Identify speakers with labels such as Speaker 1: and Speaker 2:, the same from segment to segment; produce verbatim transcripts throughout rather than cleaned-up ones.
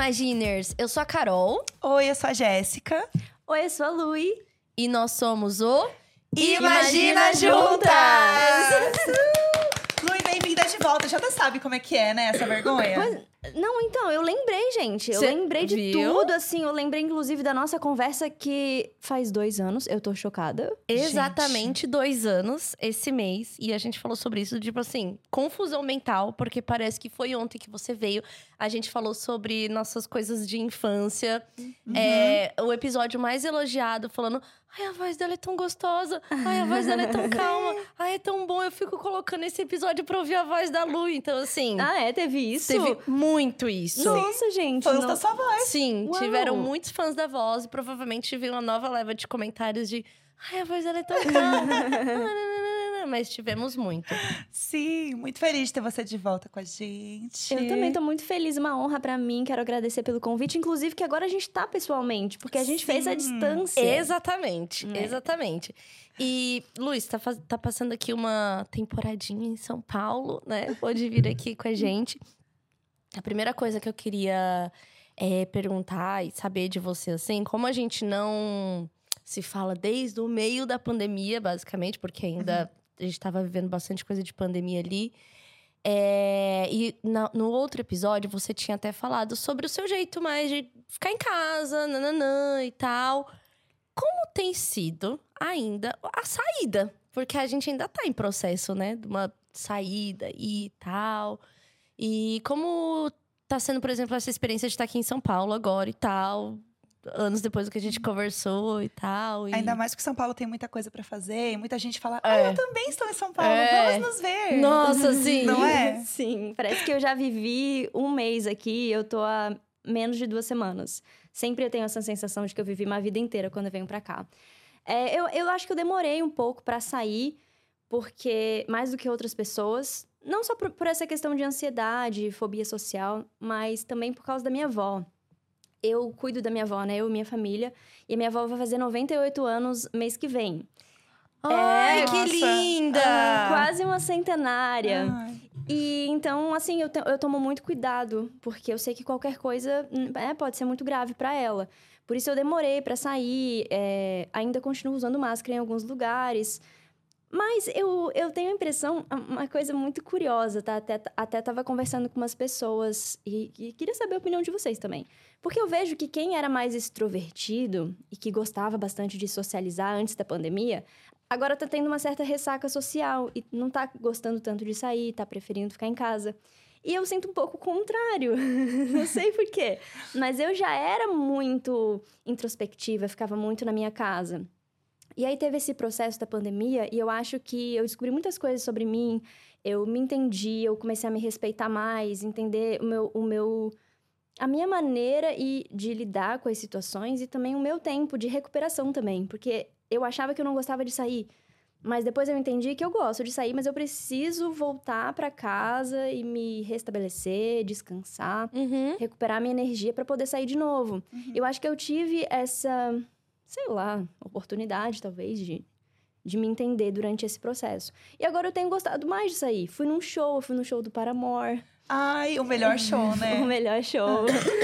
Speaker 1: Imaginers! Eu sou a Carol.
Speaker 2: Oi, eu sou a Jéssica.
Speaker 3: Oi, eu sou a Lui.
Speaker 1: E nós somos o...
Speaker 2: Imagina Juntas! Lui, bem-vinda de volta. Já sabe como é que é, né, essa vergonha?
Speaker 3: Pois, não, então, eu lembrei, gente. Eu
Speaker 1: Cê
Speaker 3: lembrei de
Speaker 1: viu?
Speaker 3: tudo, assim. Eu lembrei, inclusive, da nossa conversa que faz dois anos. Eu tô chocada.
Speaker 1: Exatamente dois anos esse mês. E a gente falou sobre isso, tipo assim, confusão mental. Porque parece que foi ontem que você veio. A gente falou sobre nossas coisas de infância.
Speaker 2: Uhum.
Speaker 1: É, o episódio mais elogiado, falando... Ai, a voz dela é tão gostosa. Ai, a voz dela é tão calma. Ai, é tão bom. Eu fico colocando esse episódio pra ouvir a voz da Lu. Então, assim...
Speaker 3: Ah, é? Teve isso?
Speaker 1: Teve muito isso.
Speaker 3: Nossa, gente.
Speaker 2: Fãs
Speaker 3: não...
Speaker 2: da sua voz.
Speaker 1: Sim,
Speaker 3: Uau.
Speaker 1: tiveram muitos fãs da voz. E provavelmente veio uma nova leva de comentários de... Ai, a voz dela é tão calma. Mas tivemos muito.
Speaker 2: Sim, muito feliz de ter você de volta com a gente.
Speaker 3: Eu também tô muito feliz, uma honra pra mim. Quero agradecer pelo convite. Inclusive, que agora a gente tá pessoalmente. Porque a gente
Speaker 2: Sim.
Speaker 3: fez a distância.
Speaker 1: Exatamente,
Speaker 3: É.
Speaker 1: exatamente. E, Luiz, tá, faz- tá passando aqui uma temporadinha em São Paulo, né? Pode vir aqui com a gente. A primeira coisa que eu queria é, perguntar e saber de você, assim, como a gente não se fala desde o meio da pandemia, basicamente, porque ainda a gente tava vivendo bastante coisa de pandemia ali. É, e na- no outro episódio, você tinha até falado sobre o seu jeito mais de ficar em casa, nananã e tal. Como tem sido ainda a saída? Porque a gente ainda tá em processo, né? De uma saída e tal. E como tá sendo, por exemplo, essa experiência de estar aqui em São Paulo agora e tal. Anos depois do que a gente conversou e tal. E...
Speaker 2: Ainda mais que São Paulo tem muita coisa pra fazer. E muita gente fala,
Speaker 1: É.
Speaker 2: ah, eu também estou em São Paulo,
Speaker 1: É.
Speaker 2: vamos nos ver.
Speaker 1: Nossa, sim!
Speaker 2: Não é?
Speaker 3: Sim, parece que eu já vivi um mês aqui, eu tô há menos de duas semanas. Sempre eu tenho essa sensação de que eu vivi uma vida inteira quando eu venho pra cá. É, eu, eu acho que eu demorei um pouco pra sair, porque mais do que outras pessoas, não só por, por essa questão de ansiedade, fobia social, mas também por causa da minha avó. Eu cuido da minha avó, né? Eu e minha família. E a minha avó vai fazer noventa e oito anos mês que vem.
Speaker 1: Ai,
Speaker 3: É,
Speaker 1: que
Speaker 2: nossa.
Speaker 1: linda!
Speaker 2: Ah.
Speaker 3: Quase uma centenária.
Speaker 2: Ai.
Speaker 3: E então, assim, eu, te- eu tomo muito cuidado, porque eu sei que qualquer coisa hum, é, pode ser muito grave pra ela. Por isso eu demorei pra sair, é, ainda continuo usando máscara em alguns lugares. Mas eu, eu tenho a impressão, uma coisa muito curiosa, tá? Até, até tava conversando com umas pessoas e, e queria saber a opinião de vocês também. Porque eu vejo que quem era mais extrovertido e que gostava bastante de socializar antes da pandemia, agora tá tendo uma certa ressaca social e não tá gostando tanto de sair, tá preferindo ficar em casa. E eu sinto um pouco o contrário, não sei por quê. Mas eu já era muito introspectiva, ficava muito na minha casa. E aí teve esse processo da pandemia e eu acho que eu descobri muitas coisas sobre mim. Eu me entendi, eu comecei a me respeitar mais, entender o meu... O meu a minha maneira e de lidar com as situações e também o meu tempo de recuperação também. Porque eu achava que eu não gostava de sair. Mas depois eu entendi que eu gosto de sair, mas eu preciso voltar pra casa e me restabelecer, descansar,
Speaker 1: Uhum.
Speaker 3: recuperar minha energia pra poder sair de novo. Eu acho que eu tive essa, sei lá, oportunidade talvez de, de me entender durante esse processo. E agora eu tenho gostado mais de sair. Fui num show, fui no show do Paramore.
Speaker 2: Ai, o melhor show, né?
Speaker 3: O melhor show.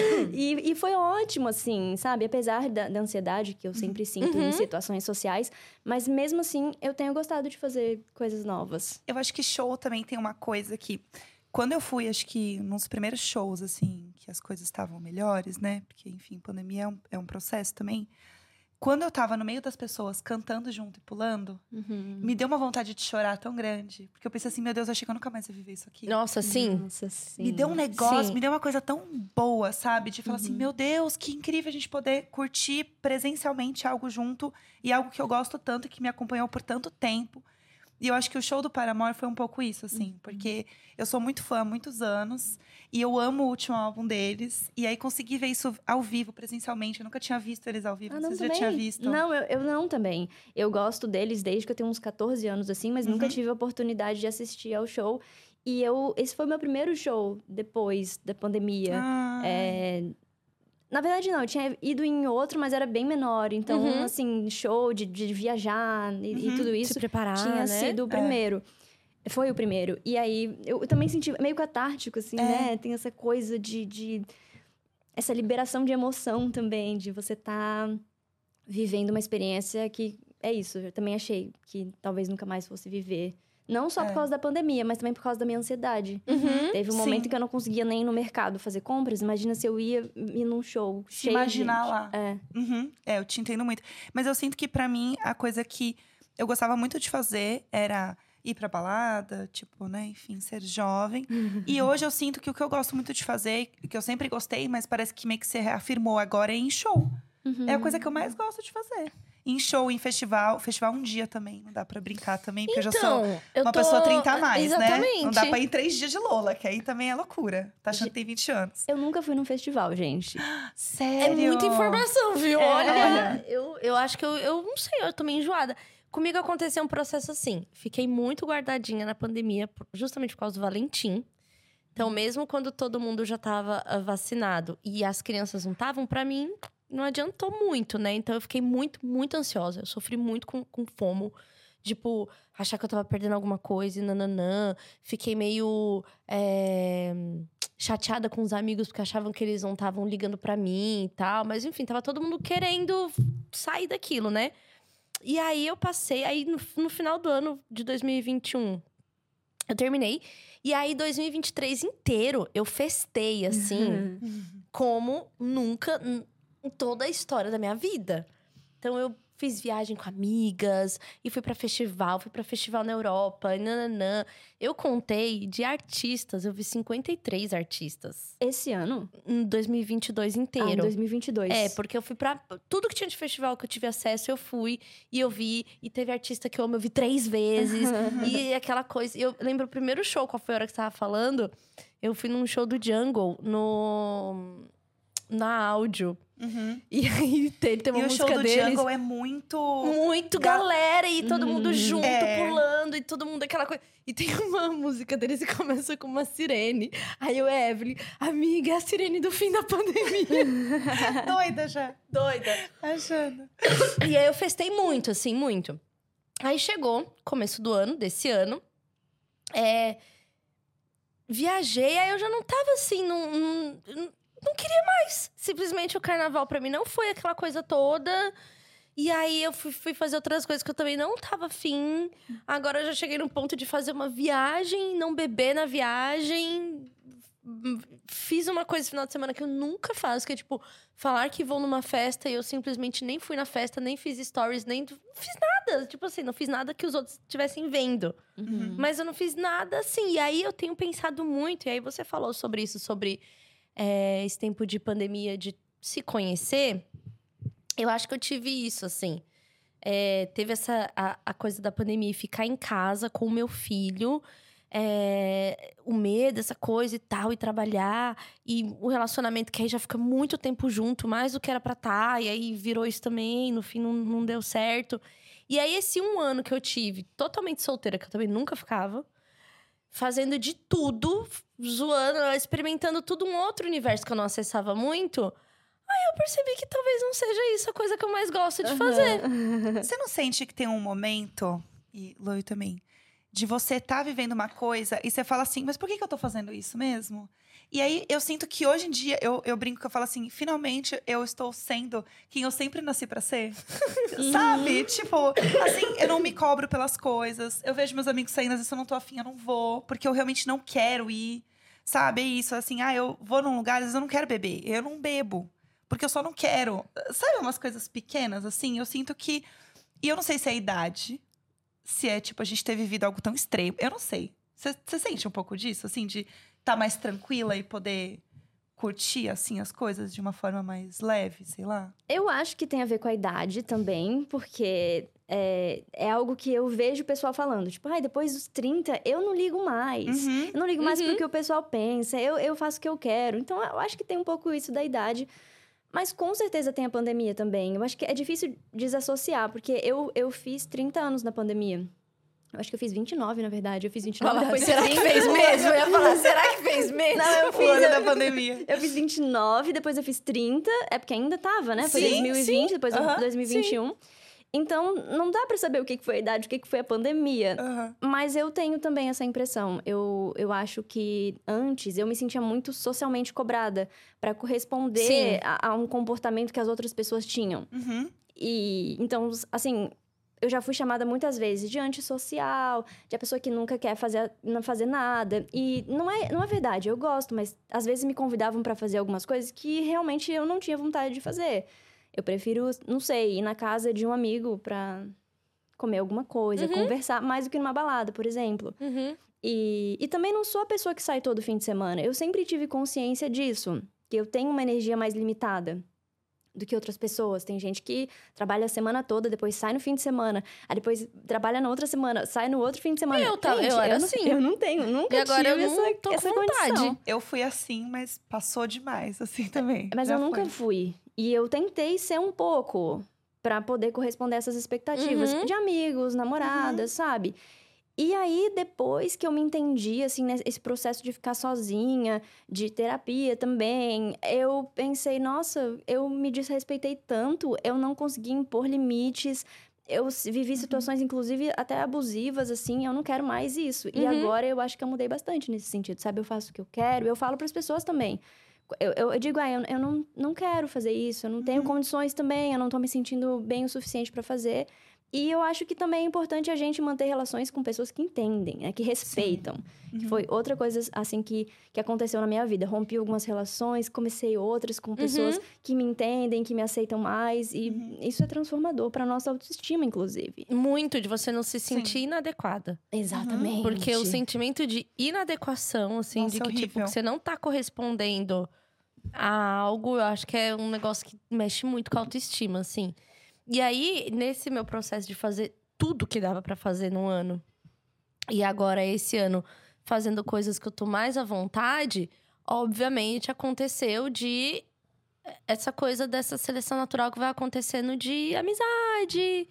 Speaker 3: e, e foi ótimo, assim, sabe? Apesar da, da ansiedade que eu sempre sinto
Speaker 1: Uhum.
Speaker 3: em situações sociais. Mas mesmo assim, eu tenho gostado de fazer coisas novas.
Speaker 2: Eu acho que show também tem uma coisa que... Quando eu fui, acho que nos primeiros shows, assim, que as coisas estavam melhores, né? Porque, enfim, pandemia é um, é um processo também. Quando eu tava no meio das pessoas, cantando junto e pulando, me deu uma vontade de chorar tão grande. Porque eu pensei assim, meu Deus, eu achei que eu nunca mais ia viver isso aqui.
Speaker 1: Nossa, sim.
Speaker 3: Nossa, sim.
Speaker 2: Me deu um negócio,
Speaker 1: Sim.
Speaker 2: me deu uma coisa tão boa, sabe? De falar assim, meu Deus, que incrível a gente poder curtir presencialmente algo junto. E algo que eu gosto tanto e que me acompanhou por tanto tempo. E eu acho que o show do Paramore foi um pouco isso, assim. Porque eu sou muito fã há muitos anos. E eu amo o último álbum deles. E aí consegui ver isso ao vivo, presencialmente. Eu nunca tinha visto eles ao vivo.
Speaker 3: Ah, não,
Speaker 2: Vocês já
Speaker 3: também?
Speaker 2: tinham visto?
Speaker 3: Não, eu, eu não também. Eu gosto deles desde que eu tenho uns catorze anos, assim, mas nunca
Speaker 2: Uhum.
Speaker 3: tive a oportunidade de assistir ao show. E eu, esse foi o meu primeiro show depois da pandemia.
Speaker 2: Ah,
Speaker 3: É, na verdade, não, eu tinha ido em outro, mas era bem menor. Então,
Speaker 1: Uhum.
Speaker 3: assim, show de, de viajar e, e
Speaker 2: Uhum.
Speaker 3: tudo isso
Speaker 1: Se preparar,
Speaker 3: tinha
Speaker 1: né?
Speaker 3: sido o primeiro. Foi o primeiro. E aí, eu também senti meio catártico, assim,
Speaker 2: É.
Speaker 3: né? Tem essa coisa de... de... essa liberação de emoção também, de você estar tá vivendo uma experiência que é isso. Eu também achei que talvez nunca mais fosse viver. Não só
Speaker 2: É.
Speaker 3: por causa da pandemia, mas também por causa da minha ansiedade.
Speaker 1: Uhum.
Speaker 3: Teve um momento
Speaker 2: Sim.
Speaker 3: que eu não conseguia nem ir no mercado fazer compras. Imagina se eu ia ir num show
Speaker 2: Se
Speaker 3: cheio
Speaker 2: imaginar
Speaker 3: de gente.
Speaker 2: lá.
Speaker 3: É.
Speaker 2: Uhum. É, eu te entendo muito. Mas eu sinto que, pra mim, a coisa que eu gostava muito de fazer era ir pra balada, tipo, né? Enfim, ser jovem. E hoje eu sinto que o que eu gosto muito de fazer, que eu sempre gostei, mas parece que meio que se reafirmou agora, é ir em show.
Speaker 3: Uhum.
Speaker 2: É a coisa que eu mais gosto de fazer. Em show, em festival. Festival um dia também. Não dá pra brincar também, porque eu já sou
Speaker 1: Então, eu
Speaker 2: uma
Speaker 1: tô...
Speaker 2: pessoa trinta a mais,
Speaker 1: Exatamente.
Speaker 2: né? Não dá pra ir em três dias de Lola, que aí também é loucura. Tá achando que tem vinte anos.
Speaker 3: Eu nunca fui num festival, gente.
Speaker 1: É
Speaker 2: Sério?
Speaker 1: muita informação, viu?
Speaker 3: É.
Speaker 1: Olha, eu, eu acho que eu, eu não sei, eu tô meio enjoada. Comigo aconteceu um processo assim. Fiquei muito guardadinha na pandemia, por- justamente por causa do Valentim. Então, mesmo quando todo mundo já tava ah, vacinado e as crianças não estavam, pra mim, não adiantou muito, né? Então, eu fiquei muito, muito ansiosa. Eu sofri muito com, com fomo. Tipo, achar que eu tava perdendo alguma coisa e nananã. Fiquei meio é, chateada com os amigos, porque achavam que eles não estavam ligando pra mim e tal. Mas, enfim, tava todo mundo querendo sair daquilo, né? E aí, eu passei... Aí, no, no final do ano de dois mil e vinte e um, eu terminei. E aí, dois mil e vinte e três inteiro, eu festei, assim, como nunca n- em toda a história da minha vida. Então, eu fiz viagem com amigas, e fui pra festival, fui pra festival na Europa, e nananã. Eu contei de artistas, eu vi cinquenta e três artistas
Speaker 3: Esse ano?
Speaker 1: em dois mil e vinte e dois
Speaker 3: Ah, em
Speaker 1: inteiro.
Speaker 3: dois mil e vinte e dois.
Speaker 1: É, porque eu fui pra... Tudo que tinha de festival que eu tive acesso, eu fui. E eu vi. E teve artista que eu amo, eu vi três vezes. E aquela coisa... Eu lembro o primeiro show, qual foi a hora que você tava falando? Eu fui num show do Jungle, no... Na áudio.
Speaker 2: Uhum.
Speaker 1: E aí tem, tem uma
Speaker 2: E o
Speaker 1: música
Speaker 2: show do
Speaker 1: deles...
Speaker 2: Jungle é muito...
Speaker 1: Muito
Speaker 2: Ga-
Speaker 1: galera e todo mundo
Speaker 3: Hum.
Speaker 1: junto,
Speaker 2: É.
Speaker 1: pulando, e todo mundo aquela coisa. E tem uma música deles que começa com uma sirene. Aí eu, Evelyn, amiga, é a sirene do fim da pandemia.
Speaker 2: Doida já.
Speaker 1: Doida.
Speaker 2: Achando.
Speaker 1: E aí eu festei muito, assim, muito. Aí chegou, começo do ano, desse ano. É, viajei, aí eu já não tava assim, não, não, não queria mais. Simplesmente o carnaval pra mim não foi aquela coisa toda. E aí eu fui, fui fazer outras coisas que eu também não tava afim. Agora eu já cheguei no ponto de fazer uma viagem, não beber na viagem. Fiz uma coisa no final de semana que eu nunca faço, que é tipo, falar que vou numa festa e eu simplesmente nem fui na festa, nem fiz stories, nem fiz nada. Tipo assim, não fiz nada que os outros estivessem vendo.
Speaker 3: Uhum.
Speaker 1: Mas eu não fiz nada assim. E aí eu tenho pensado muito, e aí você falou sobre isso, sobre é, esse tempo de pandemia, de se conhecer. Eu acho que eu tive isso, assim. É, teve essa a, a coisa da pandemia e ficar em casa com o meu filho. É, o medo, essa coisa e tal, e trabalhar. E o relacionamento que aí já fica muito tempo junto, mais do que era pra estar. E aí virou isso também, no fim não, não deu certo. E aí esse um ano que eu tive totalmente solteira, que eu também nunca ficava. Fazendo de tudo, zoando, experimentando tudo, um outro universo que eu não acessava muito. Aí eu percebi que talvez não seja isso a coisa que eu mais gosto de fazer.
Speaker 2: Você não sente que tem um momento, e Loi também, de você tá vivendo uma coisa e você fala assim, mas por que, que eu tô fazendo isso mesmo? E aí eu sinto que hoje em dia, eu, eu brinco que eu falo assim, finalmente eu estou sendo quem eu sempre nasci pra ser. Sabe? Tipo, assim, eu não me cobro pelas coisas. Eu vejo meus amigos saindo, às vezes eu não tô afim, eu não vou, porque eu realmente não quero ir. Sabe? É isso, assim, ah, eu vou num lugar, às vezes eu não quero beber, eu não bebo. Porque eu só não quero. Sabe umas coisas pequenas, assim? Eu sinto que... E eu não sei se é a idade. Se é, tipo, a gente ter vivido algo tão extremo. Eu não sei. Você sente um pouco disso? Assim, de estar tá mais tranquila e poder curtir, assim, as coisas de uma forma mais leve, sei lá?
Speaker 3: Eu acho que tem a ver com a idade também, porque é, é algo que eu vejo o pessoal falando. Tipo, ai, depois dos trinta, eu não ligo mais.
Speaker 2: Uhum.
Speaker 3: Eu não ligo mais
Speaker 1: Uhum.
Speaker 3: pro que o pessoal pensa. Eu, eu faço o que eu quero. Então, eu acho que tem um pouco isso da idade. Mas com certeza tem a pandemia também. Eu acho que é difícil desassociar, porque eu, eu fiz trinta anos na pandemia. Eu acho que eu fiz vinte e nove, na verdade. Eu fiz vinte e nove,
Speaker 1: Olha lá,
Speaker 3: depois
Speaker 1: será que
Speaker 3: trinta.
Speaker 1: fez mesmo? Eu ia falar, será que fez mesmo?
Speaker 3: Não, eu
Speaker 2: O
Speaker 3: fiz...
Speaker 2: ano
Speaker 3: eu-
Speaker 2: da pandemia.
Speaker 3: Eu fiz vinte e nove, depois eu fiz trinta. É porque ainda tava, né? Foi
Speaker 2: Sim,
Speaker 3: dois mil e vinte,
Speaker 2: sim.
Speaker 3: depois
Speaker 2: Aham,
Speaker 3: dois mil e vinte e um. Então, não dá pra saber o que foi a idade, o que foi a pandemia.
Speaker 2: Uhum.
Speaker 3: Mas eu tenho também essa impressão. Eu, eu acho que antes eu me sentia muito socialmente cobrada pra corresponder a, a um comportamento que as outras pessoas tinham.
Speaker 2: Uhum.
Speaker 3: E então, assim, eu já fui chamada muitas vezes de antissocial, de a pessoa que nunca quer fazer, não fazer nada. E não é, não é verdade, eu gosto, mas às vezes me convidavam pra fazer algumas coisas que realmente eu não tinha vontade de fazer. Eu prefiro, não sei, ir na casa de um amigo pra comer alguma coisa,
Speaker 1: Uhum.
Speaker 3: conversar, mais do que numa balada, por exemplo.
Speaker 1: Uhum.
Speaker 3: E, e também não sou a pessoa que sai todo fim de semana. Eu sempre tive consciência disso, que eu tenho uma energia mais limitada do que outras pessoas. Tem gente que trabalha a semana toda, depois sai no fim de semana, aí depois trabalha na outra semana, sai no outro fim de semana.
Speaker 1: Eu tava-
Speaker 3: Gente,
Speaker 1: eu era
Speaker 3: não,
Speaker 1: assim.
Speaker 3: Eu não tenho, nunca
Speaker 1: E agora
Speaker 3: tive
Speaker 1: eu não
Speaker 3: essa,
Speaker 1: tô com
Speaker 3: essa
Speaker 1: vontade.
Speaker 3: condição.
Speaker 2: Eu fui assim, mas passou demais, assim, também.
Speaker 3: Mas
Speaker 2: Já
Speaker 3: eu nunca
Speaker 2: foi.
Speaker 3: fui. E eu tentei ser um pouco pra poder corresponder a essas expectativas
Speaker 1: Uhum.
Speaker 3: de amigos, namoradas, sabe? E aí, depois que eu me entendi, assim, nesse processo de ficar sozinha, de terapia também, eu pensei, nossa, eu me desrespeitei tanto, eu não consegui impor limites, eu s- vivi situações, inclusive, até abusivas, assim, eu não quero mais isso. E
Speaker 1: Uhum.
Speaker 3: agora eu acho que eu mudei bastante nesse sentido, sabe? Eu faço o que eu quero, eu falo pras pessoas também. Eu, eu, eu digo, ah, eu, eu não, não quero fazer isso, eu não tenho condições também, eu não tô me sentindo bem o suficiente pra fazer. E eu acho que também é importante a gente manter relações com pessoas que entendem, né? Que respeitam. Que foi outra coisa, assim, que, que aconteceu na minha vida. Rompi algumas relações, comecei outras com pessoas que me entendem, que me aceitam mais. E isso é transformador pra nossa autoestima, inclusive.
Speaker 1: Muito de você não se sentir
Speaker 2: Sim.
Speaker 1: inadequada.
Speaker 3: Exatamente.
Speaker 1: Porque o sentimento de inadequação, assim,
Speaker 2: Nossa,
Speaker 1: de que, tipo,
Speaker 2: horrível.
Speaker 1: que você não tá correspondendo a algo, eu acho que é um negócio que mexe muito com a autoestima, assim. E aí, nesse meu processo de fazer tudo que dava pra fazer no ano, e agora esse ano fazendo coisas que eu tô mais à vontade, obviamente aconteceu de essa coisa dessa seleção natural que vai acontecendo de amizade,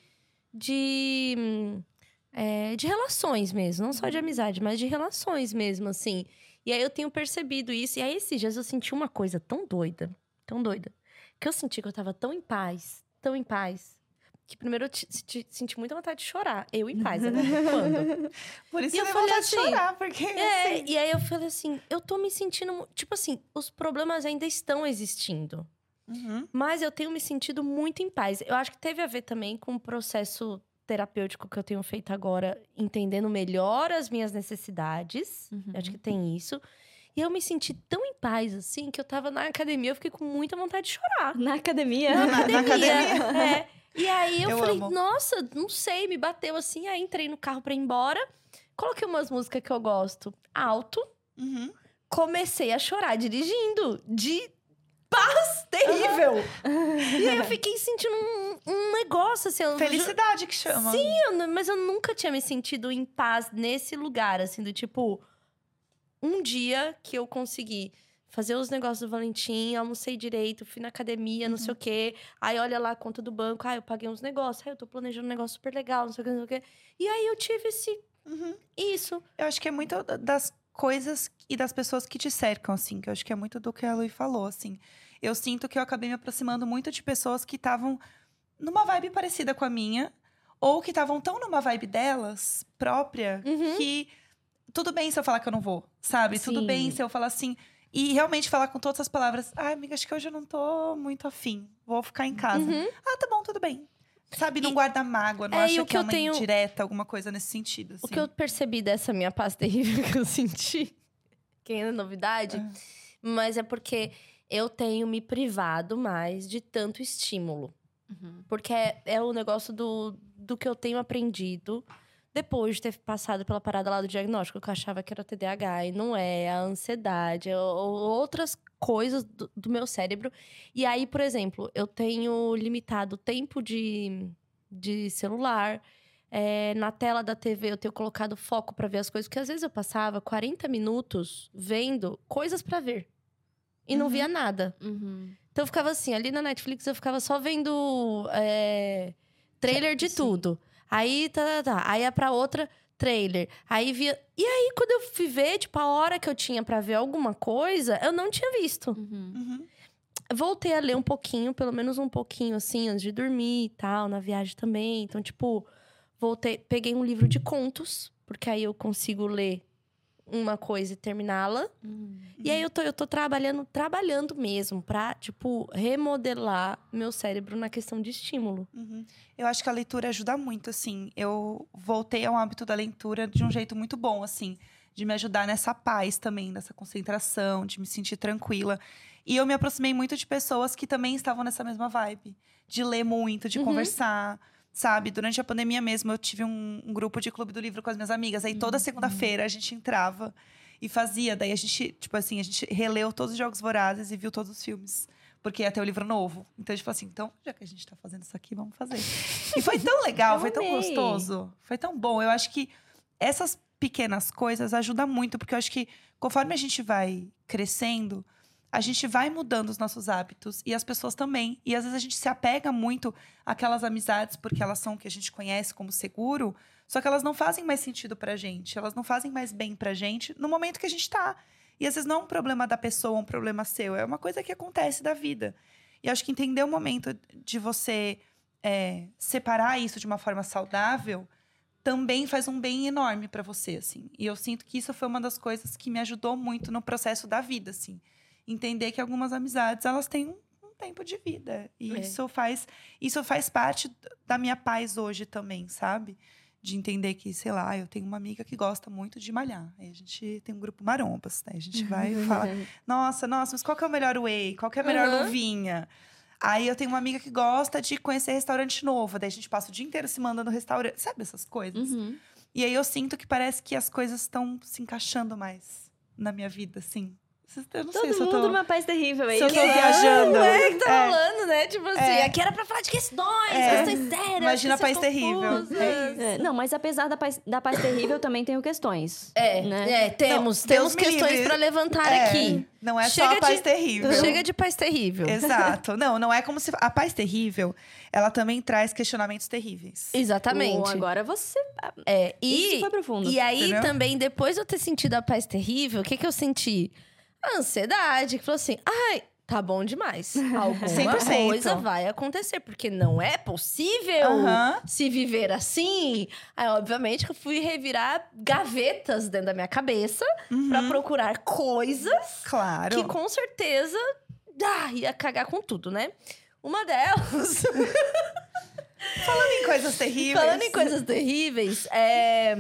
Speaker 1: de, hum, é, de relações mesmo. Não só de amizade, mas de relações mesmo, assim. E aí eu tenho percebido isso. E aí esses dias eu senti uma coisa tão doida, tão doida, que eu senti que eu tava tão em paz, tão em paz, que primeiro eu ti- ti- senti muita vontade de chorar. Eu em paz, né? Quando?
Speaker 2: Por isso
Speaker 1: E eu
Speaker 2: eu
Speaker 1: falei
Speaker 2: vontade
Speaker 1: assim,
Speaker 2: de chorar, porque
Speaker 1: É,
Speaker 2: assim,
Speaker 1: e aí eu falei assim, eu tô me sentindo... mu- Tipo assim, os problemas ainda estão existindo.
Speaker 2: uhum,
Speaker 1: Mas eu tenho me sentido muito em paz. Eu acho que teve a ver também com o processo terapêutico que eu tenho feito agora, entendendo melhor as minhas necessidades. Eu acho que tem isso. E eu me senti tão em paz, assim, que eu tava na academia, eu fiquei com muita vontade de chorar.
Speaker 3: Na academia.
Speaker 2: Na- na academia.
Speaker 1: É. E aí eu,
Speaker 2: Eu
Speaker 1: falei,
Speaker 2: amo.
Speaker 1: nossa, não sei, me bateu assim. Aí entrei no carro pra ir embora. Coloquei umas músicas que eu gosto alto.
Speaker 2: uhum.
Speaker 1: Comecei a chorar dirigindo. De paz terrível. E aí eu fiquei sentindo um, um negócio assim. eu-
Speaker 2: Felicidade que chama.
Speaker 1: Sim, eu nu- mas eu nunca tinha me sentido em paz nesse lugar, assim, do tipo. Um dia que eu consegui fazer os negócios do Valentim, almocei direito, fui na academia, não sei o quê. Aí olha lá a conta do banco, aí eu paguei uns negócios, aí eu tô planejando um negócio super legal, não sei o que, não sei o quê. E aí eu tive esse.
Speaker 2: Uhum.
Speaker 1: Isso.
Speaker 2: Eu acho que é muito da- das coisas e das pessoas que te cercam, assim. Que eu acho que é muito do que a Lui falou, assim. Eu sinto que eu acabei me aproximando muito de pessoas que estavam numa vibe parecida com a minha. Ou que estavam tão numa vibe delas, própria,
Speaker 1: Uhum.
Speaker 2: que... Tudo bem se eu falar que eu não vou, sabe? Tudo
Speaker 3: Sim.
Speaker 2: bem se eu falar assim... E realmente falar com todas as palavras. Ai, amiga, acho que hoje eu não tô muito afim. Vou ficar em casa.
Speaker 1: Uhum.
Speaker 2: Ah, tá bom, tudo bem. Sabe, não
Speaker 1: E-
Speaker 2: guarda mágoa. Não
Speaker 1: é, e
Speaker 2: acha
Speaker 1: o
Speaker 2: que,
Speaker 1: que
Speaker 2: é
Speaker 1: eu
Speaker 2: uma
Speaker 1: tenho-
Speaker 2: indireta, alguma coisa nesse sentido, assim.
Speaker 1: O que eu percebi dessa minha paz terrível que eu senti, que ainda é novidade,
Speaker 2: Ah.
Speaker 1: mas é porque eu tenho me privado mais de tanto estímulo. Porque é, é o negócio do, do que eu tenho aprendido depois de ter passado pela parada lá do diagnóstico, que eu achava que era T D A H, e não é, a ansiedade, é o- outras coisas do, do meu cérebro. E aí, por exemplo, eu tenho limitado o tempo de, de celular. É, na tela da T V eu tenho colocado foco pra ver as coisas, porque às vezes eu passava quarenta minutos vendo coisas pra ver. E não
Speaker 2: Uhum.
Speaker 1: via nada.
Speaker 3: Uhum.
Speaker 1: Então eu ficava assim, ali na Netflix eu ficava só vendo é, trailer de
Speaker 3: Sim.
Speaker 1: tudo. Aí, tá, tá, tá. Aí ia pra outra, trailer. Aí via... E aí, quando eu fui ver, tipo, a hora que eu tinha pra ver alguma coisa, eu não tinha visto.
Speaker 3: Uhum.
Speaker 2: Uhum.
Speaker 1: voltei a ler um pouquinho, pelo menos um pouquinho, assim, antes de dormir e tal, na viagem também. Então, tipo, voltei, peguei um livro de contos, porque aí eu consigo ler uma coisa e terminá-la.
Speaker 3: Uhum.
Speaker 1: E aí eu tô, eu tô trabalhando, trabalhando mesmo pra, tipo, remodelar meu cérebro na questão de estímulo.
Speaker 2: Uhum. Eu acho que a leitura ajuda muito, assim. Eu voltei ao hábito da leitura de um jeito muito bom, assim. De me ajudar nessa paz também, nessa concentração, de me sentir tranquila. E eu me aproximei muito de pessoas que também estavam nessa mesma vibe. De ler muito, de
Speaker 1: Uhum.
Speaker 2: conversar, sabe? Durante a pandemia mesmo, eu tive um, um grupo de clube do livro com as minhas amigas. Aí toda segunda-feira a gente entrava e fazia. Daí a gente, tipo assim, a gente releu todos os Jogos Vorazes e viu todos os filmes. Porque ia ter o livro novo. Então a gente falou assim, então, já que a gente tá fazendo isso aqui, vamos fazer. E foi tão legal,
Speaker 3: Eu
Speaker 2: foi tão
Speaker 3: amei.
Speaker 2: gostoso. Foi tão bom. Eu acho que essas pequenas coisas ajudam muito. Porque eu acho que conforme a gente vai crescendo, a gente vai mudando os nossos hábitos. E as pessoas também. E às vezes a gente se apega muito àquelas amizades, porque elas são o que a gente conhece como seguro. Só que elas não fazem mais sentido pra gente. Elas não fazem mais bem pra gente no momento que a gente tá. E às vezes não é um problema da pessoa, um problema seu. É uma coisa que acontece da vida. E acho que entender o momento de você é, separar isso de uma forma saudável também faz um bem enorme pra você, assim. E eu sinto que isso foi uma das coisas que me ajudou muito no processo da vida, assim. Entender que algumas amizades, elas têm um, um tempo de vida. E
Speaker 1: É.
Speaker 2: isso faz, isso faz parte da minha paz hoje também, sabe? De entender que, sei lá, eu tenho uma amiga que gosta muito de malhar. Aí a gente tem um grupo marombas, né? A gente vai e fala, nossa, nossa, mas qual que é o melhor whey? Qual que é a melhor
Speaker 1: Uhum.
Speaker 2: luvinha? Aí eu tenho uma amiga que gosta de conhecer restaurante novo. Daí a gente passa o dia inteiro se mandando no restaurante. Sabe essas coisas?
Speaker 3: Uhum.
Speaker 2: E aí eu sinto que parece que as coisas estão se encaixando mais na minha vida, assim. Eu não sei
Speaker 3: Todo
Speaker 2: se eu
Speaker 3: mundo
Speaker 2: tô...
Speaker 3: numa paz terrível, é
Speaker 2: se eu
Speaker 3: isso?
Speaker 2: tô viajando.
Speaker 1: Não é que tá
Speaker 2: É.
Speaker 1: rolando, né? Tipo assim,
Speaker 2: É.
Speaker 1: aqui era pra falar de questões,
Speaker 2: É.
Speaker 1: questões sérias.
Speaker 2: Imagina a
Speaker 1: questões
Speaker 2: paz terrível.
Speaker 1: confusas.
Speaker 2: É isso.
Speaker 3: É, não, mas apesar da paz, da paz terrível, também tenho questões.
Speaker 1: É,
Speaker 3: né?
Speaker 1: é, temos,
Speaker 2: Não,
Speaker 1: temos
Speaker 2: Deus me
Speaker 1: questões
Speaker 2: livre.
Speaker 1: pra levantar
Speaker 2: É,
Speaker 1: aqui.
Speaker 2: Não é
Speaker 1: Chega
Speaker 2: só a paz
Speaker 1: de-
Speaker 2: terrível.
Speaker 1: Chega de paz terrível.
Speaker 2: Exato. Não, não é como se... A paz terrível, ela também traz questionamentos terríveis.
Speaker 1: Exatamente.
Speaker 3: Ou agora você...
Speaker 1: É,
Speaker 3: Isso
Speaker 1: e,
Speaker 3: foi profundo.
Speaker 1: e aí
Speaker 2: Entendeu?
Speaker 1: também, depois de eu ter sentido a paz terrível, o que que eu senti? A ansiedade, que falou assim, ai, tá bom demais. Alguma
Speaker 2: cem por cento.
Speaker 1: coisa vai acontecer, porque não é possível
Speaker 2: Aham.
Speaker 1: se viver assim. Aí, obviamente, que eu fui revirar gavetas dentro da minha cabeça pra procurar coisas
Speaker 2: Claro.
Speaker 1: que com certeza ah, ia cagar com tudo, né? Uma delas,
Speaker 2: Falando em coisas terríveis.
Speaker 1: falando em coisas terríveis, é...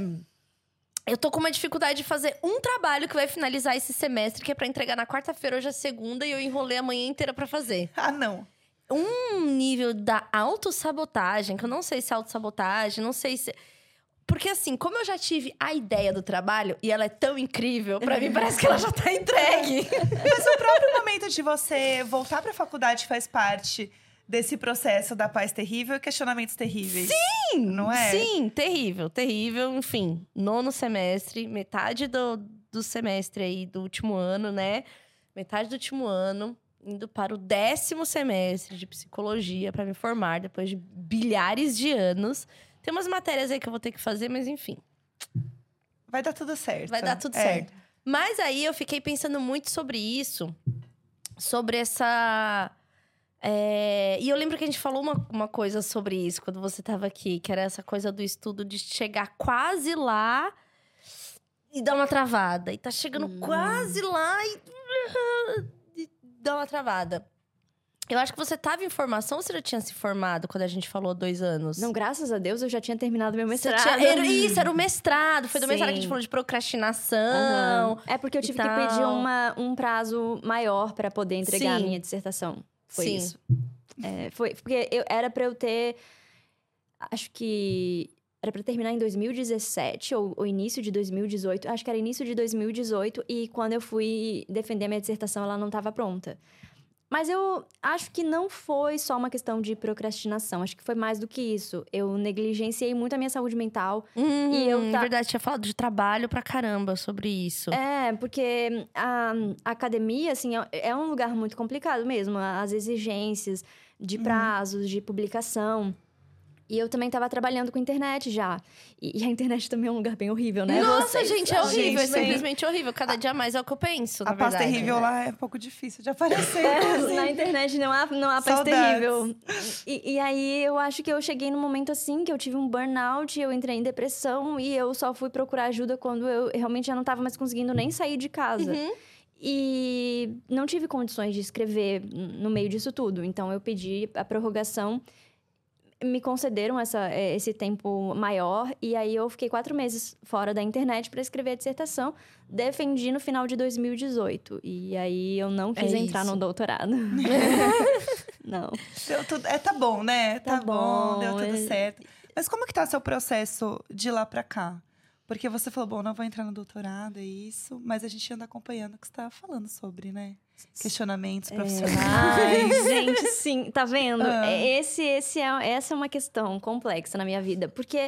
Speaker 1: eu tô com uma dificuldade de fazer um trabalho que vai finalizar esse semestre, que é pra entregar na quarta-feira, hoje é segunda, e eu enrolei a manhã inteira pra fazer.
Speaker 2: Ah, não.
Speaker 1: Um nível da autossabotagem, que eu não sei se é autossabotagem, não sei se... Porque assim, como eu já tive a ideia do trabalho, e ela é tão incrível, pra mim parece que ela já tá entregue.
Speaker 2: Mas o próprio momento de você voltar pra faculdade faz parte desse processo da paz terrível e questionamentos terríveis.
Speaker 1: Sim!
Speaker 2: Não é?
Speaker 1: Sim, terrível, terrível. Enfim, nono semestre, metade do, do semestre aí, do último ano, né? Metade do último ano, indo para o décimo semestre de psicologia pra me formar, depois de bilhares de anos. Tem umas matérias aí que eu vou ter que fazer, mas enfim,
Speaker 2: Vai dar tudo certo.
Speaker 1: vai dar tudo
Speaker 2: É.
Speaker 1: certo. Mas aí eu fiquei pensando muito sobre isso, sobre essa... é, E eu lembro que a gente falou uma, uma coisa sobre isso quando você tava aqui, que era essa coisa do estudo de chegar quase lá e dar uma travada. E tá chegando
Speaker 3: Hum.
Speaker 1: quase lá e... e dá uma travada. Eu acho que você tava em formação ou você já tinha se formado quando a gente falou há dois anos?
Speaker 3: Não, graças a Deus, eu já tinha terminado meu
Speaker 1: Você
Speaker 3: mestrado.
Speaker 1: tinha... era- Isso, era o mestrado. Foi do mestrado que a gente
Speaker 3: Sim.
Speaker 1: falou de procrastinação.
Speaker 3: Aham. É porque eu
Speaker 1: e
Speaker 3: tive que
Speaker 1: tal.
Speaker 3: pedir uma, um prazo maior pra poder entregar
Speaker 1: Sim.
Speaker 3: a minha dissertação. Foi
Speaker 1: Sim.
Speaker 3: isso. É, foi porque eu, era pra eu ter... Acho que... Era pra terminar em dois mil e dezessete ou, ou início de dois mil e dezoito. Acho que era início de dois mil e dezoito. E quando eu fui defender a minha dissertação, ela não estava pronta. Mas eu acho que não foi só uma questão de procrastinação. Acho que foi mais do que isso. Eu negligenciei muito a minha saúde mental.
Speaker 1: Hum,
Speaker 3: E eu
Speaker 1: Na
Speaker 3: tá-
Speaker 1: verdade, tinha falado de trabalho pra caramba sobre isso.
Speaker 3: É, porque a, a academia, assim, é, é um lugar muito complicado mesmo. As exigências de prazos, de publicação. E eu também tava trabalhando com internet já. E, e a internet também é um lugar bem horrível, né?
Speaker 1: Nossa,
Speaker 3: Vocês
Speaker 1: gente, é
Speaker 3: sabem.
Speaker 1: horrível. É
Speaker 2: Gente, bem-
Speaker 1: simplesmente horrível. Cada dia mais é o que eu penso, na
Speaker 2: A paz
Speaker 1: verdade.
Speaker 2: terrível lá é um pouco difícil de aparecer.
Speaker 3: É,
Speaker 2: inclusive.
Speaker 3: na internet não há, não há paz
Speaker 2: Saudades.
Speaker 3: terrível. E, e aí, eu acho que eu cheguei num momento assim, que eu tive um burnout, eu entrei em depressão e eu só fui procurar ajuda quando eu realmente já não tava mais conseguindo nem sair de casa.
Speaker 1: Uhum.
Speaker 3: E não tive condições de escrever no meio disso tudo. Então, eu pedi a prorrogação. Me concederam essa, eh, esse tempo maior. E aí, eu fiquei quatro meses fora da internet para escrever a dissertação. Defendi no final de dois mil e dezoito. E aí, eu não quis
Speaker 1: É
Speaker 3: entrar
Speaker 1: isso.
Speaker 3: no doutorado. Não.
Speaker 2: Deu tudo- é, tá bom, né? Tá,
Speaker 3: Tá
Speaker 2: bom,
Speaker 3: bom,
Speaker 2: deu tudo
Speaker 3: é-
Speaker 2: certo. Mas como que tá seu processo de lá pra cá? Porque você falou, bom, não vou entrar no doutorado, é isso. Mas a gente anda acompanhando o que você tava falando sobre, né? Questionamentos profissionais.
Speaker 3: Ai, gente, sim, tá vendo?
Speaker 2: Ah.
Speaker 3: Esse, esse é, essa é uma questão complexa na minha vida. Porque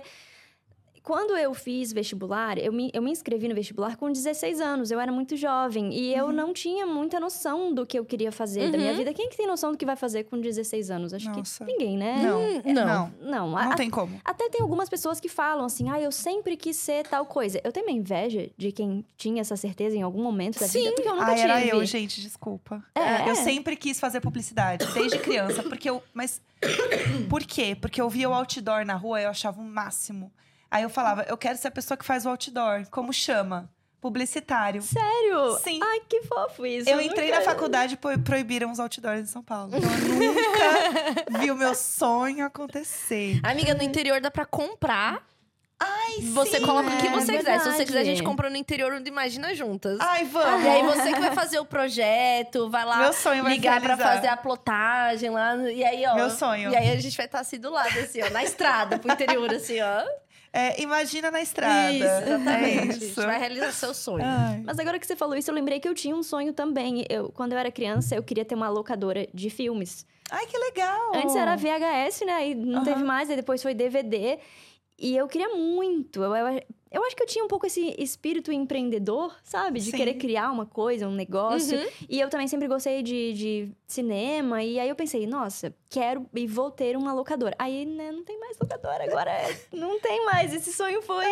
Speaker 3: quando eu fiz vestibular, eu me, eu me inscrevi no vestibular com dezesseis anos. Eu era muito jovem. E eu não tinha muita noção do que eu queria fazer da minha
Speaker 1: Uhum.
Speaker 3: vida. Quem que tem noção do que vai fazer com dezesseis anos? Acho
Speaker 2: Nossa.
Speaker 3: que ninguém, né?
Speaker 2: Não,
Speaker 1: Hum,
Speaker 2: não,
Speaker 1: não.
Speaker 3: Não,
Speaker 2: não,
Speaker 3: a-
Speaker 2: tem como.
Speaker 3: até tem algumas pessoas que falam assim, ah, eu sempre quis ser tal coisa. Eu tenho uma inveja de quem tinha essa certeza em algum momento da
Speaker 1: Sim.
Speaker 3: vida, porque eu nunca
Speaker 2: Ah,
Speaker 3: tive.
Speaker 2: era eu, gente, desculpa.
Speaker 3: É.
Speaker 2: Eu sempre quis fazer publicidade, desde criança. Porque eu. Mas. Por quê? Porque eu via o outdoor na rua e eu achava o máximo. Aí eu falava, eu quero ser a pessoa que faz o outdoor. Como chama? Publicitário.
Speaker 3: Sério?
Speaker 2: Sim.
Speaker 3: Ai, que fofo isso.
Speaker 2: Eu entrei
Speaker 3: nunca-
Speaker 2: na faculdade e pro- proibiram os outdoors em São Paulo. Então eu nunca vi o meu sonho acontecer.
Speaker 1: Amiga, no interior dá pra comprar.
Speaker 2: Ai,
Speaker 1: Você
Speaker 2: sim,
Speaker 1: coloca o que
Speaker 3: é
Speaker 1: você quiser. Se você
Speaker 3: verdade.
Speaker 1: quiser, a gente compra no interior do Imagina Juntas.
Speaker 2: Ai, vamos.
Speaker 1: E aí você que vai fazer o projeto, vai lá
Speaker 2: Meu sonho vai
Speaker 1: ligar pra
Speaker 2: realizar.
Speaker 1: fazer a plotagem lá. E aí, ó.
Speaker 2: Meu sonho.
Speaker 1: E aí a gente vai estar assim do lado, assim, ó, na estrada, pro interior, assim, ó.
Speaker 2: É, imagina na estrada.
Speaker 1: Isso, exatamente.
Speaker 2: É
Speaker 1: A gente
Speaker 2: isso.
Speaker 1: vai realizar seu sonho.
Speaker 2: Ai.
Speaker 3: Mas agora que você falou isso, eu lembrei que eu tinha um sonho também. Eu, quando eu era criança, eu queria ter uma locadora de filmes.
Speaker 2: Ai, que legal.
Speaker 3: Antes era V H S, né? Aí não
Speaker 2: Aham.
Speaker 3: teve mais, aí depois foi D V D. E eu queria muito. Eu, eu, eu acho que eu tinha um pouco esse espírito empreendedor, sabe? De
Speaker 2: Sim.
Speaker 3: querer criar uma coisa, um negócio.
Speaker 1: Uhum.
Speaker 3: E eu também sempre gostei de, de cinema. E aí eu pensei, nossa, quero e vou ter uma locadora. Aí, né, não tem mais locadora. Agora é- não tem mais. Esse sonho foi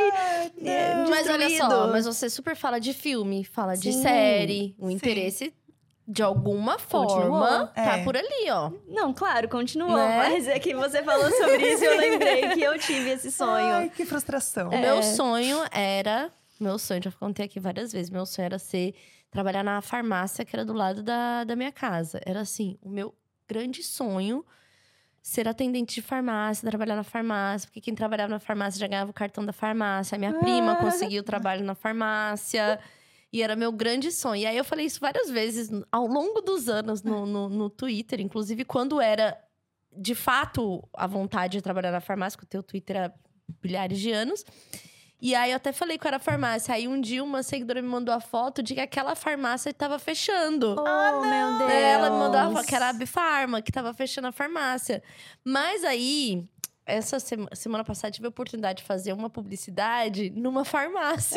Speaker 3: é,
Speaker 2: não.
Speaker 1: Mas olha só,
Speaker 3: destruído.
Speaker 1: mas você super fala de filme, fala de
Speaker 3: Sim.
Speaker 1: série. O
Speaker 2: Sim.
Speaker 1: interesse, de alguma
Speaker 3: Continuou.
Speaker 1: forma, tá
Speaker 2: É.
Speaker 1: por ali, ó.
Speaker 3: Não, claro, continuou.
Speaker 1: Né?
Speaker 3: Mas é que você falou sobre isso e eu lembrei que eu tive esse sonho.
Speaker 2: Ai, que frustração.
Speaker 1: O meu sonho era... Meu sonho, já contei aqui várias vezes. Meu sonho era ser... Trabalhar na farmácia que era do lado da, da minha casa. Era assim, o meu grande sonho... Ser atendente de farmácia, trabalhar na farmácia. Porque quem trabalhava na farmácia já ganhava o cartão da farmácia. A minha prima conseguiu trabalho na farmácia. E era meu grande sonho. E aí eu falei isso várias vezes ao longo dos anos no, no, no Twitter. Inclusive, quando era, de fato, a vontade de trabalhar na farmácia. Porque o teu Twitter há milhares de anos. E aí eu até falei que era farmácia. Aí um dia uma seguidora me mandou a foto de que aquela farmácia estava fechando.
Speaker 3: Oh, meu Deus.
Speaker 1: É, ela me mandou a foto que era a Bifarma, que tava fechando a farmácia. Mas aí, essa sema- semana passada, tive a oportunidade de fazer uma publicidade numa farmácia.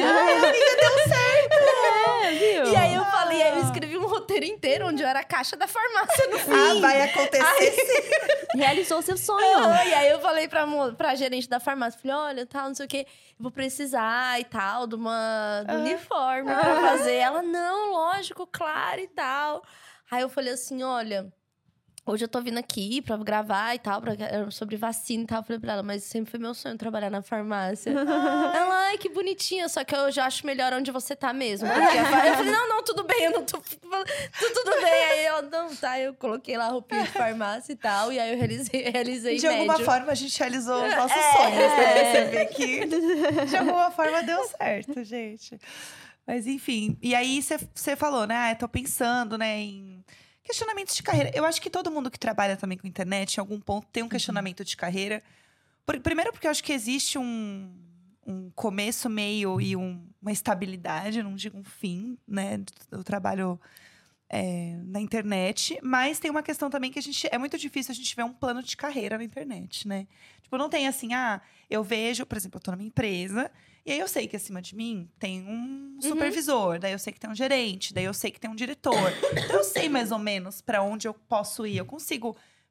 Speaker 3: É, viu?
Speaker 1: E aí eu falei, aí eu escrevi um roteiro inteiro onde eu era a caixa da farmácia no fim.
Speaker 2: Ah, vai acontecer sim.
Speaker 3: Realizou seu sonho.
Speaker 1: Ah, e aí eu falei pra, mo- pra gerente da farmácia, falei, olha, tal, não sei o quê, eu vou precisar e tal, de uma do uniforme pra fazer. Ela, não, lógico, claro e tal. Aí eu falei assim, olha, hoje eu tô vindo aqui pra gravar e tal, pra, era sobre vacina e tal. Eu falei pra ela, mas sempre foi meu sonho trabalhar na farmácia. Ela, ai, que bonitinha, só que eu já acho melhor onde você tá mesmo. Porque a fa- eu falei, não, não, tudo bem, eu não tô... Tudo, tudo bem. Aí eu, não, tá, eu coloquei lá a roupinha de farmácia e tal. E aí eu realizei, realizei
Speaker 2: De alguma
Speaker 1: médio.
Speaker 2: forma, a gente realizou os nossos sonhos, né? Você vê que de alguma forma deu certo, gente. Mas enfim. E aí, você falou, né? Ah, tô pensando, né, em questionamentos de carreira. Eu acho que todo mundo que trabalha também com internet, em algum ponto, tem um questionamento de carreira. Por- primeiro porque eu acho que existe um, um começo, meio e um- uma estabilidade, não digo um fim, né? Do trabalho é, na internet. Mas tem uma questão também que a gente... É muito difícil a gente ver um plano de carreira na internet, né? Tipo, não tem assim, ah, eu vejo... Por exemplo, eu tô numa empresa... E aí eu sei que acima de mim tem um supervisor, daí eu sei que tem um gerente, daí eu sei que tem um diretor. Então eu sei mais ou menos pra onde eu posso ir. Eu consigo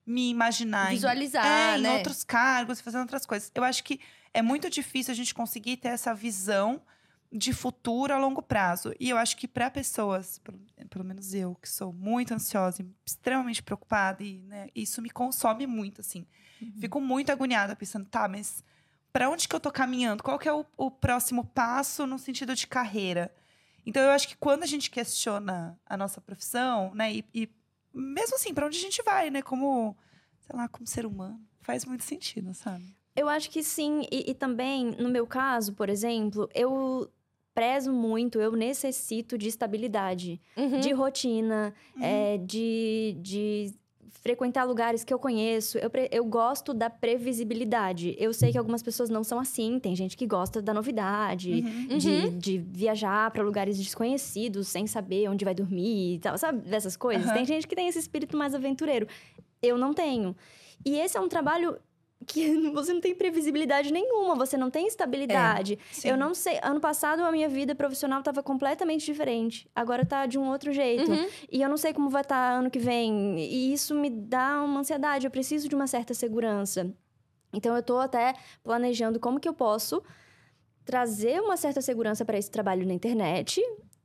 Speaker 2: me imaginar.
Speaker 1: Visualizar,
Speaker 2: em, é,
Speaker 1: né?
Speaker 2: em outros cargos, fazendo outras coisas. Eu acho que é muito difícil a gente conseguir ter essa visão de futuro a longo prazo. E eu acho que para pessoas, pelo, pelo menos eu, que sou muito ansiosa e extremamente preocupada, e né, isso me consome muito, assim. Uhum. Fico muito agoniada pensando, tá, mas para onde que eu tô caminhando? Qual que é o, o próximo passo no sentido de carreira? Então, eu acho que quando a gente questiona a nossa profissão, né, e, e mesmo assim, para onde a gente vai, né, como, sei lá, como ser humano, faz muito sentido, sabe?
Speaker 3: Eu acho que sim, e, e também, no meu caso, por exemplo, eu prezo muito, eu necessito de estabilidade,
Speaker 1: Uhum.
Speaker 3: de rotina,
Speaker 2: Uhum.
Speaker 3: é, de, de frequentar lugares que eu conheço. Eu, pre- eu gosto da previsibilidade. Eu sei que algumas pessoas não são assim, tem gente que gosta da novidade,
Speaker 2: Uhum.
Speaker 3: de,
Speaker 1: Uhum.
Speaker 3: de viajar para lugares desconhecidos, sem saber onde vai dormir e tal, sabe? Dessas coisas.
Speaker 2: Uhum.
Speaker 3: Tem gente que tem esse espírito mais aventureiro. Eu não tenho. E esse é um trabalho que você não tem previsibilidade nenhuma, você não tem estabilidade.
Speaker 2: Sim.
Speaker 3: Eu não sei, ano passado a minha vida profissional estava completamente diferente. Agora tá de um outro jeito.
Speaker 1: Uhum.
Speaker 3: E eu não sei como vai estar ano que vem. E isso me dá uma ansiedade, eu preciso de uma certa segurança. Então eu tô até planejando como que eu posso trazer uma certa segurança para esse trabalho na internet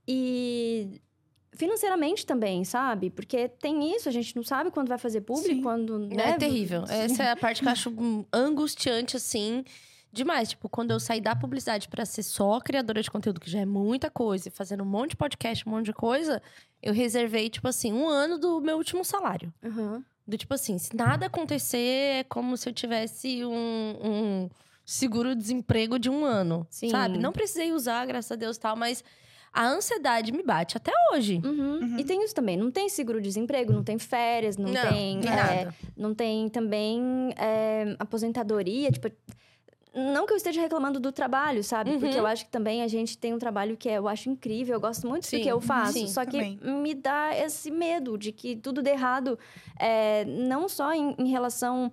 Speaker 3: e financeiramente também, sabe? Porque tem isso, a gente não sabe quando vai fazer público,
Speaker 2: Sim.
Speaker 3: quando, né?
Speaker 1: É terrível. Essa é a parte que eu acho hum, angustiante, assim, demais. Tipo, quando eu saí da publicidade pra ser só criadora de conteúdo, que já é muita coisa, e fazendo um monte de podcast, um monte de coisa, eu reservei, tipo assim, um ano do meu último salário.
Speaker 3: Uhum.
Speaker 1: Do tipo assim, se nada acontecer, é como se eu tivesse um, um seguro-desemprego de um ano,
Speaker 3: Sim.
Speaker 1: sabe? Não precisei usar, graças a Deus, tal, mas a ansiedade me bate até hoje.
Speaker 3: Uhum.
Speaker 2: Uhum.
Speaker 3: E tem isso também, não tem seguro-desemprego, não tem férias, não,
Speaker 1: Não,
Speaker 3: tem...
Speaker 1: tem
Speaker 3: é,
Speaker 1: nada.
Speaker 3: não tem também é, aposentadoria, tipo... Não que eu esteja reclamando do trabalho, sabe?
Speaker 1: Uhum.
Speaker 3: Porque eu acho que também a gente tem um trabalho que é, eu acho incrível, eu gosto muito
Speaker 1: Sim,
Speaker 3: do que eu faço.
Speaker 1: sim,
Speaker 3: só que
Speaker 2: também.
Speaker 3: me dá esse medo de que tudo dê errado, é, não só em, em relação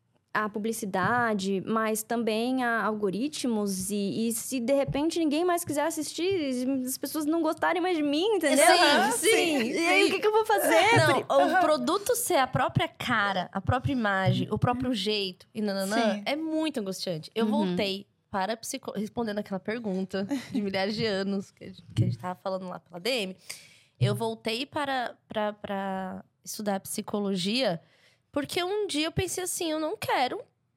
Speaker 3: à publicidade, mas também a algoritmos. E, e se de repente ninguém mais quiser assistir, as pessoas não gostarem mais de mim, entendeu?
Speaker 1: Sim, sim,
Speaker 3: E aí,
Speaker 1: sim.
Speaker 3: o que, que eu vou fazer?
Speaker 1: Não, o produto ser a própria cara, a própria imagem, o próprio jeito e nananã,
Speaker 2: Sim.
Speaker 1: é muito angustiante. Eu
Speaker 3: Uhum.
Speaker 1: voltei para psico... respondendo aquela pergunta de milhares de anos que a gente, que a gente tava falando lá pela D M. Eu voltei para, para, para estudar psicologia porque um dia eu pensei assim, eu não quero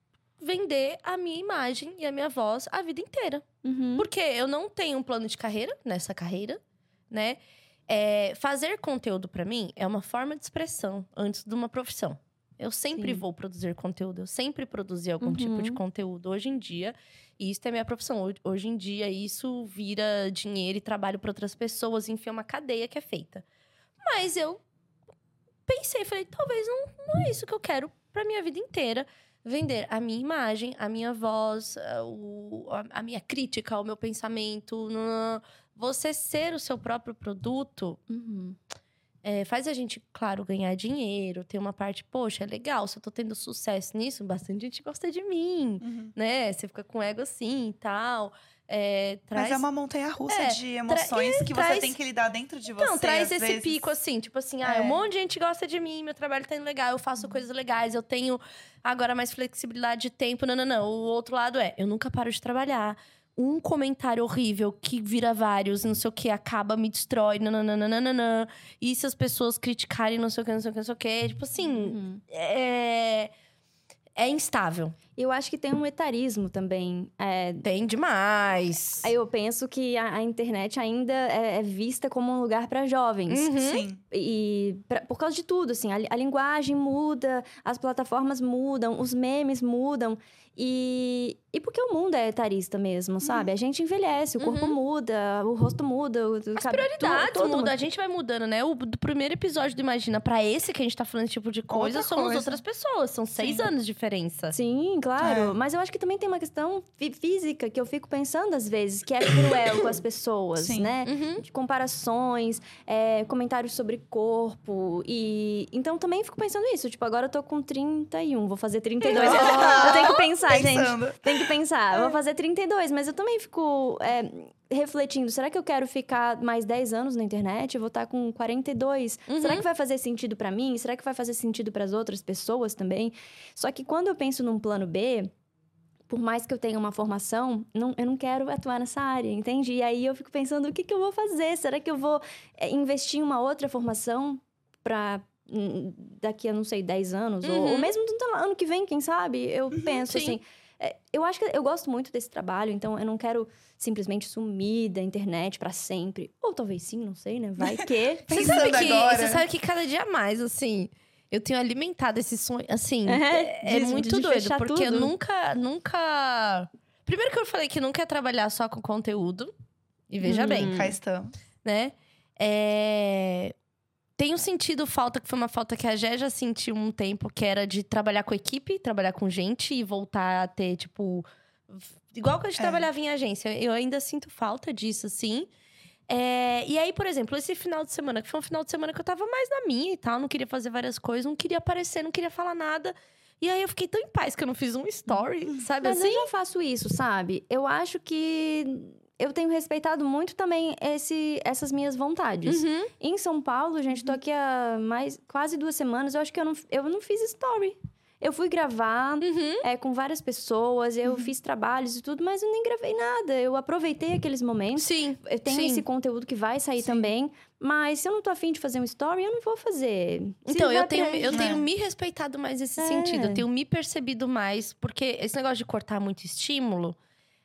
Speaker 1: vender a minha imagem e a minha voz a vida inteira.
Speaker 3: Uhum.
Speaker 1: Porque eu não tenho um plano de carreira nessa carreira, né? É, fazer conteúdo pra mim é uma forma de expressão antes de uma profissão. Eu sempre
Speaker 3: Sim.
Speaker 1: vou produzir conteúdo, eu sempre produzi algum
Speaker 3: Uhum.
Speaker 1: tipo de conteúdo. Hoje em dia, e isso é minha profissão. Hoje- Hoje em dia, isso vira dinheiro e trabalho para outras pessoas, enfim, é uma cadeia que é feita. Mas eu pensei, falei, talvez não, não é isso que eu quero pra minha vida inteira. Vender a minha imagem, a minha voz, a, o- a- a minha crítica, o meu pensamento. Não- Você ser o seu próprio produto
Speaker 3: Uhum.
Speaker 1: é, faz a gente, claro, ganhar dinheiro. Ter uma parte, poxa, é legal. Se eu tô tendo sucesso nisso, bastante gente gosta de mim,
Speaker 2: Uhum.
Speaker 1: né? Você fica com ego assim e tal. É, traz...
Speaker 2: Mas é uma montanha-russa
Speaker 1: É,
Speaker 2: de emoções que
Speaker 1: traz-
Speaker 2: você tem que lidar dentro de você.
Speaker 1: Não, traz
Speaker 2: às
Speaker 1: esse
Speaker 2: vezes.
Speaker 1: pico assim, tipo assim, ah,
Speaker 2: É.
Speaker 1: um monte de gente gosta de mim, meu trabalho tá indo legal, eu faço coisas legais, eu tenho agora mais flexibilidade de tempo. Não, não, não. O outro lado é, eu nunca paro de trabalhar. Um comentário horrível que vira vários, não sei o que, acaba, me destrói, nananana. E se as pessoas criticarem, não sei o que, não sei o que, não sei o que. Tipo assim,
Speaker 3: Uhum.
Speaker 1: é. É instável.
Speaker 3: Eu acho que tem um etarismo também. É,
Speaker 1: Tem demais.
Speaker 3: aí eu penso que a, a internet ainda é, é vista como um lugar para jovens.
Speaker 1: Uhum.
Speaker 2: Sim.
Speaker 3: E pra- por causa de tudo, assim, a, li- a linguagem muda, as plataformas mudam, os memes mudam. E, e porque o mundo é etarista mesmo, sabe? A gente envelhece, o corpo
Speaker 1: Uhum.
Speaker 3: muda, o rosto muda. O,
Speaker 1: As
Speaker 3: sabe?
Speaker 1: prioridades
Speaker 3: Tu- tudo
Speaker 1: mudam,
Speaker 3: muda.
Speaker 1: a gente vai mudando, né? O do primeiro episódio do Imagina pra esse que a gente tá falando esse tipo de coisa,
Speaker 2: Outra
Speaker 1: somos
Speaker 2: coisa.
Speaker 1: outras pessoas. São seis
Speaker 2: Sim.
Speaker 1: anos de diferença.
Speaker 3: Sim, claro.
Speaker 2: É.
Speaker 3: Mas eu acho que também tem uma questão fí- física que eu fico pensando às vezes, que é cruel com as pessoas,
Speaker 2: Sim.
Speaker 3: né?
Speaker 1: Uhum.
Speaker 3: De comparações, é, comentários sobre corpo. E então também fico pensando isso. Tipo, agora eu tô com trinta e um, vou fazer trinta e dois. eu tenho que pensar, gente.
Speaker 2: Pensando.
Speaker 3: Tem que pensar. Eu vou fazer trinta e dois, mas eu também fico é, refletindo, será que eu quero ficar mais dez anos na internet? Eu vou estar com quarenta e dois.
Speaker 1: Uhum.
Speaker 3: Será que vai fazer sentido pra mim? Será que vai fazer sentido pras outras pessoas também? Só que quando eu penso num plano B, por mais que eu tenha uma formação, não, eu não quero atuar nessa área, entende? E aí eu fico pensando, o que, que eu vou fazer? Será que eu vou é, investir em uma outra formação pra hum, daqui a, não sei, dez anos?
Speaker 1: Uhum.
Speaker 3: Ou, ou mesmo no ano que vem, quem sabe? Eu
Speaker 2: Uhum,
Speaker 3: penso
Speaker 1: sim.
Speaker 3: assim... É, eu acho que eu gosto muito desse trabalho, então eu não quero simplesmente sumir da internet pra sempre. Ou talvez sim, não sei, né? Vai que...
Speaker 1: Você sabe,
Speaker 2: Pensando
Speaker 1: que,
Speaker 2: agora.
Speaker 1: você sabe que cada dia mais, assim... Eu tenho alimentado esse sonho, assim...
Speaker 3: É,
Speaker 1: É, é
Speaker 3: de-
Speaker 1: muito
Speaker 3: de
Speaker 1: doido,
Speaker 3: fechar
Speaker 1: porque eu
Speaker 3: tudo.
Speaker 1: nunca, nunca... Primeiro que eu falei que nunca ia trabalhar só com conteúdo. E veja
Speaker 3: Hum.
Speaker 1: bem,
Speaker 2: Cá estamos.
Speaker 1: né? É... Tenho sentido falta, que foi uma falta que a Gé já sentiu um tempo, que era de trabalhar com equipe, trabalhar com gente e voltar a ter, tipo... Igual que a gente
Speaker 2: É.
Speaker 1: trabalhava em agência. Eu ainda sinto falta disso, assim. É, e aí, por exemplo, esse final de semana, que foi um final de semana que eu tava mais na minha e tal, não queria fazer várias coisas, não queria aparecer, não queria falar nada. E aí eu fiquei tão em paz que eu não fiz um story, sabe
Speaker 3: Mas
Speaker 1: assim?
Speaker 3: eu já faço isso, sabe? Eu acho que eu tenho respeitado muito também esse, essas minhas vontades.
Speaker 1: Uhum.
Speaker 3: Em São Paulo, gente, tô aqui há mais, quase duas semanas, eu acho que eu não, eu não fiz story. Eu fui gravar
Speaker 1: Uhum.
Speaker 3: é, com várias pessoas, eu fiz trabalhos e tudo, mas eu nem gravei nada. Eu aproveitei aqueles momentos.
Speaker 1: Sim.
Speaker 3: Eu tenho
Speaker 1: sim.
Speaker 3: esse conteúdo que vai sair
Speaker 2: Sim.
Speaker 3: também, mas se eu não tô afim de fazer um story, eu não vou fazer. Se
Speaker 1: Então, eu
Speaker 3: vai
Speaker 1: tenho,
Speaker 3: pra-
Speaker 1: eu
Speaker 2: É.
Speaker 1: tenho me respeitado mais nesse
Speaker 3: É.
Speaker 1: sentido. Eu tenho me percebido mais. Porque esse negócio de cortar muito estímulo...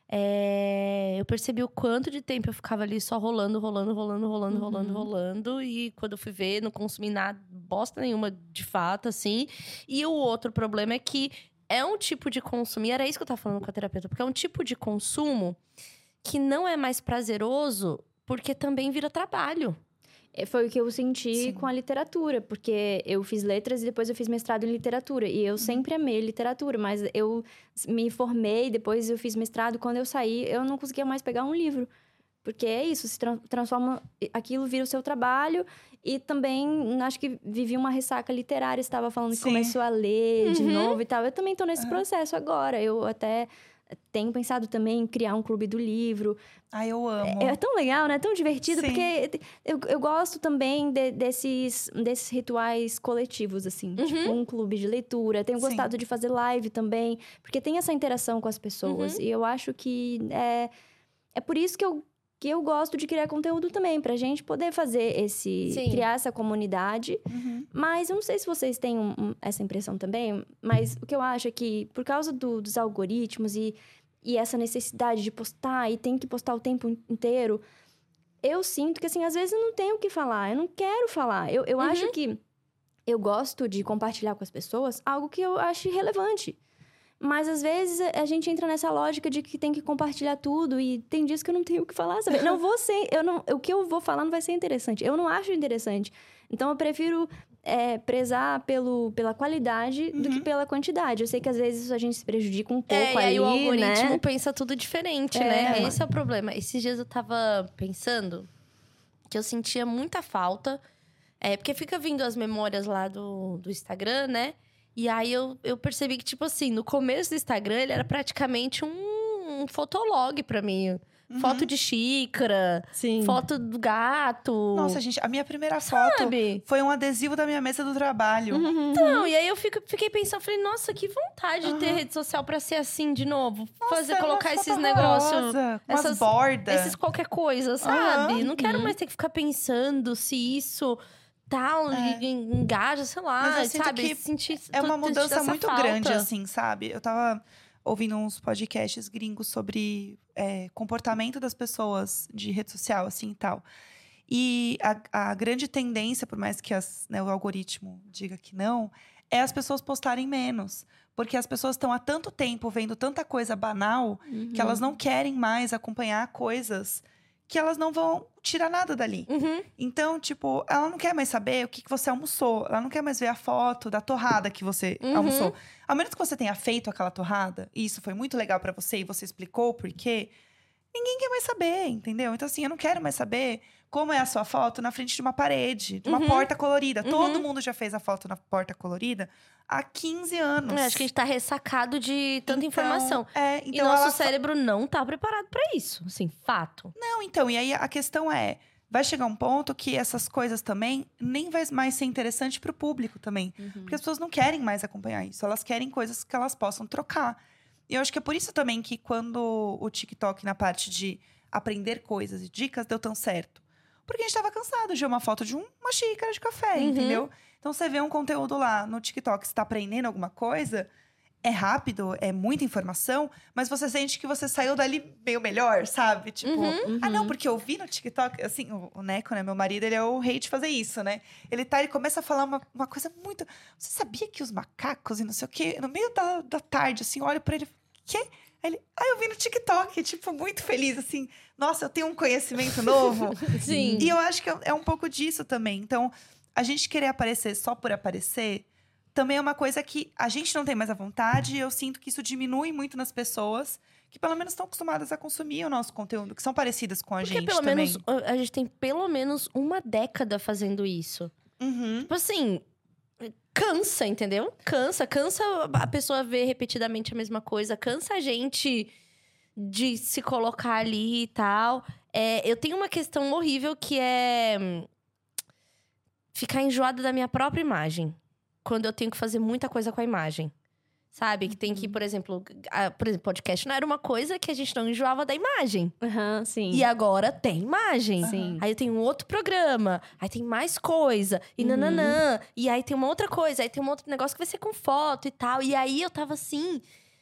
Speaker 1: é, eu percebi o quanto de tempo eu ficava ali só rolando, rolando, rolando, rolando,
Speaker 3: Uhum.
Speaker 1: rolando, rolando. E quando eu fui ver, não consumi nada, bosta nenhuma de fato, assim. E o outro problema é que é um tipo de consumo... E era isso que eu tava falando com a terapeuta. Porque é um tipo de consumo que não é mais prazeroso... Porque também vira trabalho.
Speaker 3: É, foi o que eu senti
Speaker 2: Sim.
Speaker 3: com a literatura, porque eu fiz letras e depois eu fiz mestrado em literatura. E eu sempre amei literatura, mas eu me formei, depois eu fiz mestrado. Quando eu saí, eu não conseguia mais pegar um livro. Porque é isso, se tran- transforma... Aquilo vira o seu trabalho. E também, acho que vivi uma ressaca literária. Estava falando que
Speaker 2: Sim.
Speaker 3: começou a ler de
Speaker 1: Uhum.
Speaker 3: novo e tal. Eu também tô nesse processo agora. Eu até tenho pensado também em criar um clube do livro.
Speaker 2: Ai, eu amo.
Speaker 3: É, é tão legal, né? Tão divertido,
Speaker 2: Sim.
Speaker 3: porque eu, eu gosto também de- desses, desses rituais coletivos, assim.
Speaker 1: Uhum.
Speaker 3: Tipo, um clube de leitura. Tenho
Speaker 2: Sim.
Speaker 3: gostado de fazer live também, porque tem essa interação com as pessoas.
Speaker 1: Uhum.
Speaker 3: E eu acho que é, é por isso que eu, que eu gosto de criar conteúdo também, pra gente poder fazer esse...
Speaker 1: Sim.
Speaker 3: criar essa comunidade.
Speaker 2: Uhum.
Speaker 3: Mas eu não sei se vocês têm um- um- essa impressão também, mas o que eu acho é que, por causa do- dos algoritmos e, e essa necessidade de postar, e tem que postar o tempo inteiro, eu sinto que, assim, às vezes eu não tenho o que falar, eu não quero falar. Eu, eu
Speaker 1: Uhum.
Speaker 3: acho que eu gosto de compartilhar com as pessoas algo que eu acho relevante. Mas, às vezes, a gente entra nessa lógica de que tem que compartilhar tudo e tem dias que eu não tenho o que falar, sabe? Não vou ser... Eu não, o que eu vou falar não vai ser interessante. Eu não acho interessante. Então, eu prefiro é, prezar pelo, pela qualidade do que
Speaker 2: Uhum.
Speaker 3: pela quantidade. Eu sei que, às vezes, a gente se prejudica um pouco
Speaker 1: É, e
Speaker 3: ali,
Speaker 1: aí o algoritmo
Speaker 3: né?
Speaker 1: pensa tudo diferente,
Speaker 3: É.
Speaker 1: né? Esse é o problema. Esses dias eu tava pensando que eu sentia muita falta. É, porque fica vindo as memórias lá do, do Instagram, né? E aí eu, eu percebi que, tipo assim, no começo do Instagram, ele era praticamente um, um fotolog pra mim.
Speaker 2: Uhum.
Speaker 1: Foto de xícara,
Speaker 3: Sim.
Speaker 1: foto do gato.
Speaker 2: Nossa, gente, a minha primeira foto
Speaker 1: Sabe?
Speaker 2: foi um adesivo da minha mesa do trabalho.
Speaker 3: Uhum.
Speaker 1: Não, e aí eu fico, fiquei pensando, falei, nossa, que vontade de ter
Speaker 2: Aham.
Speaker 1: rede social pra ser assim de novo.
Speaker 2: Nossa,
Speaker 1: Fazer,
Speaker 2: é uma
Speaker 1: colocar
Speaker 2: foto
Speaker 1: esses negócios.
Speaker 2: horrorosa, com
Speaker 1: essas-
Speaker 2: umas bordas.
Speaker 1: Esses qualquer coisa, sabe?
Speaker 2: Aham.
Speaker 1: Não quero
Speaker 3: Uhum.
Speaker 1: mais ter que ficar pensando se isso tal,
Speaker 2: É.
Speaker 1: en- engaja, sei lá,
Speaker 2: Mas eu sinto
Speaker 1: sabe?
Speaker 2: que
Speaker 1: Sentir,
Speaker 2: É uma
Speaker 1: tô- sentir
Speaker 2: mudança
Speaker 1: essa
Speaker 2: muito
Speaker 1: falta.
Speaker 2: grande, assim, sabe? Eu tava ouvindo uns podcasts gringos sobre é, comportamento das pessoas de rede social, assim, e tal. E a, a grande tendência, por mais que as, né, o algoritmo diga que não, é as pessoas postarem menos. Porque as pessoas estão há tanto tempo vendo tanta coisa banal
Speaker 3: Uhum.
Speaker 2: que elas não querem mais acompanhar coisas que elas não vão tirar nada dali.
Speaker 1: Uhum.
Speaker 2: Então, tipo, ela não quer mais saber o que, que você almoçou. Ela não quer mais ver a foto da torrada que você
Speaker 1: Uhum.
Speaker 2: almoçou. A menos que você tenha feito aquela torrada, e isso foi muito legal pra você, e você explicou o porquê, ninguém quer mais saber, entendeu? Então, assim, eu não quero mais saber como é a sua foto na frente de uma parede, de uma
Speaker 1: Uhum.
Speaker 2: porta colorida.
Speaker 1: Uhum.
Speaker 2: Todo mundo já fez a foto na porta colorida há quinze anos.
Speaker 1: Eu acho que a gente tá ressacado de tanta
Speaker 2: Então,
Speaker 1: informação.
Speaker 2: É,
Speaker 1: E
Speaker 2: então
Speaker 1: nosso
Speaker 2: ela...
Speaker 1: cérebro não tá preparado pra isso. Assim, fato.
Speaker 2: Não, então, e aí a questão é... Vai chegar um ponto que essas coisas também nem vai mais ser interessante pro público também.
Speaker 3: Uhum.
Speaker 2: Porque as pessoas não querem mais acompanhar isso. Elas querem coisas que elas possam trocar. E eu acho que é por isso também que quando o TikTok, na parte de aprender coisas e dicas, deu tão certo. Porque a gente tava cansado de ver uma foto de um- uma xícara de café,
Speaker 1: Uhum.
Speaker 2: entendeu? Então, você vê um conteúdo lá no TikTok, você tá aprendendo alguma coisa... É rápido, é muita informação, mas você sente que você saiu dali meio melhor, sabe? Tipo,
Speaker 1: Uhum.
Speaker 2: ah, não, porque eu vi no TikTok, assim, o, o Neco, né, meu marido, ele é o rei de fazer isso, né? Ele tá, ele começa a falar uma, uma coisa muito. Você sabia que os macacos e não sei o quê, no meio da, da tarde, assim, eu olho pra ele, quê? Aí ele, ah, eu vi no TikTok, tipo, muito feliz, assim, nossa, eu tenho um conhecimento novo.
Speaker 1: Sim.
Speaker 2: E eu acho que é, é um pouco disso também. Então, a gente querer aparecer só por aparecer. Também é uma coisa que a gente não tem mais a vontade. E eu sinto que isso diminui muito nas pessoas que pelo menos estão acostumadas a consumir o nosso conteúdo, que são parecidas com a
Speaker 1: Porque
Speaker 2: gente
Speaker 1: pelo
Speaker 2: também.
Speaker 1: menos a gente tem pelo menos uma década fazendo isso.
Speaker 2: Uhum.
Speaker 1: Tipo assim, cansa, entendeu? Cansa, cansa a pessoa ver repetidamente a mesma coisa, cansa a gente de se colocar ali e tal. É, eu tenho uma questão horrível que é hum, ficar enjoada da minha própria imagem. Quando eu tenho que fazer muita coisa com a imagem. Sabe? Que tem que, por exemplo... A, por exemplo, podcast não era uma coisa que a gente não enjoava da imagem.
Speaker 3: Aham, sim.
Speaker 1: E agora tem imagem.
Speaker 3: Sim.
Speaker 1: Aí eu tenho um outro programa. Aí tem mais coisa. E
Speaker 3: Uhum.
Speaker 1: nananã. E aí tem uma outra coisa. Aí tem um outro negócio que vai ser com foto e tal. E aí eu tava assim...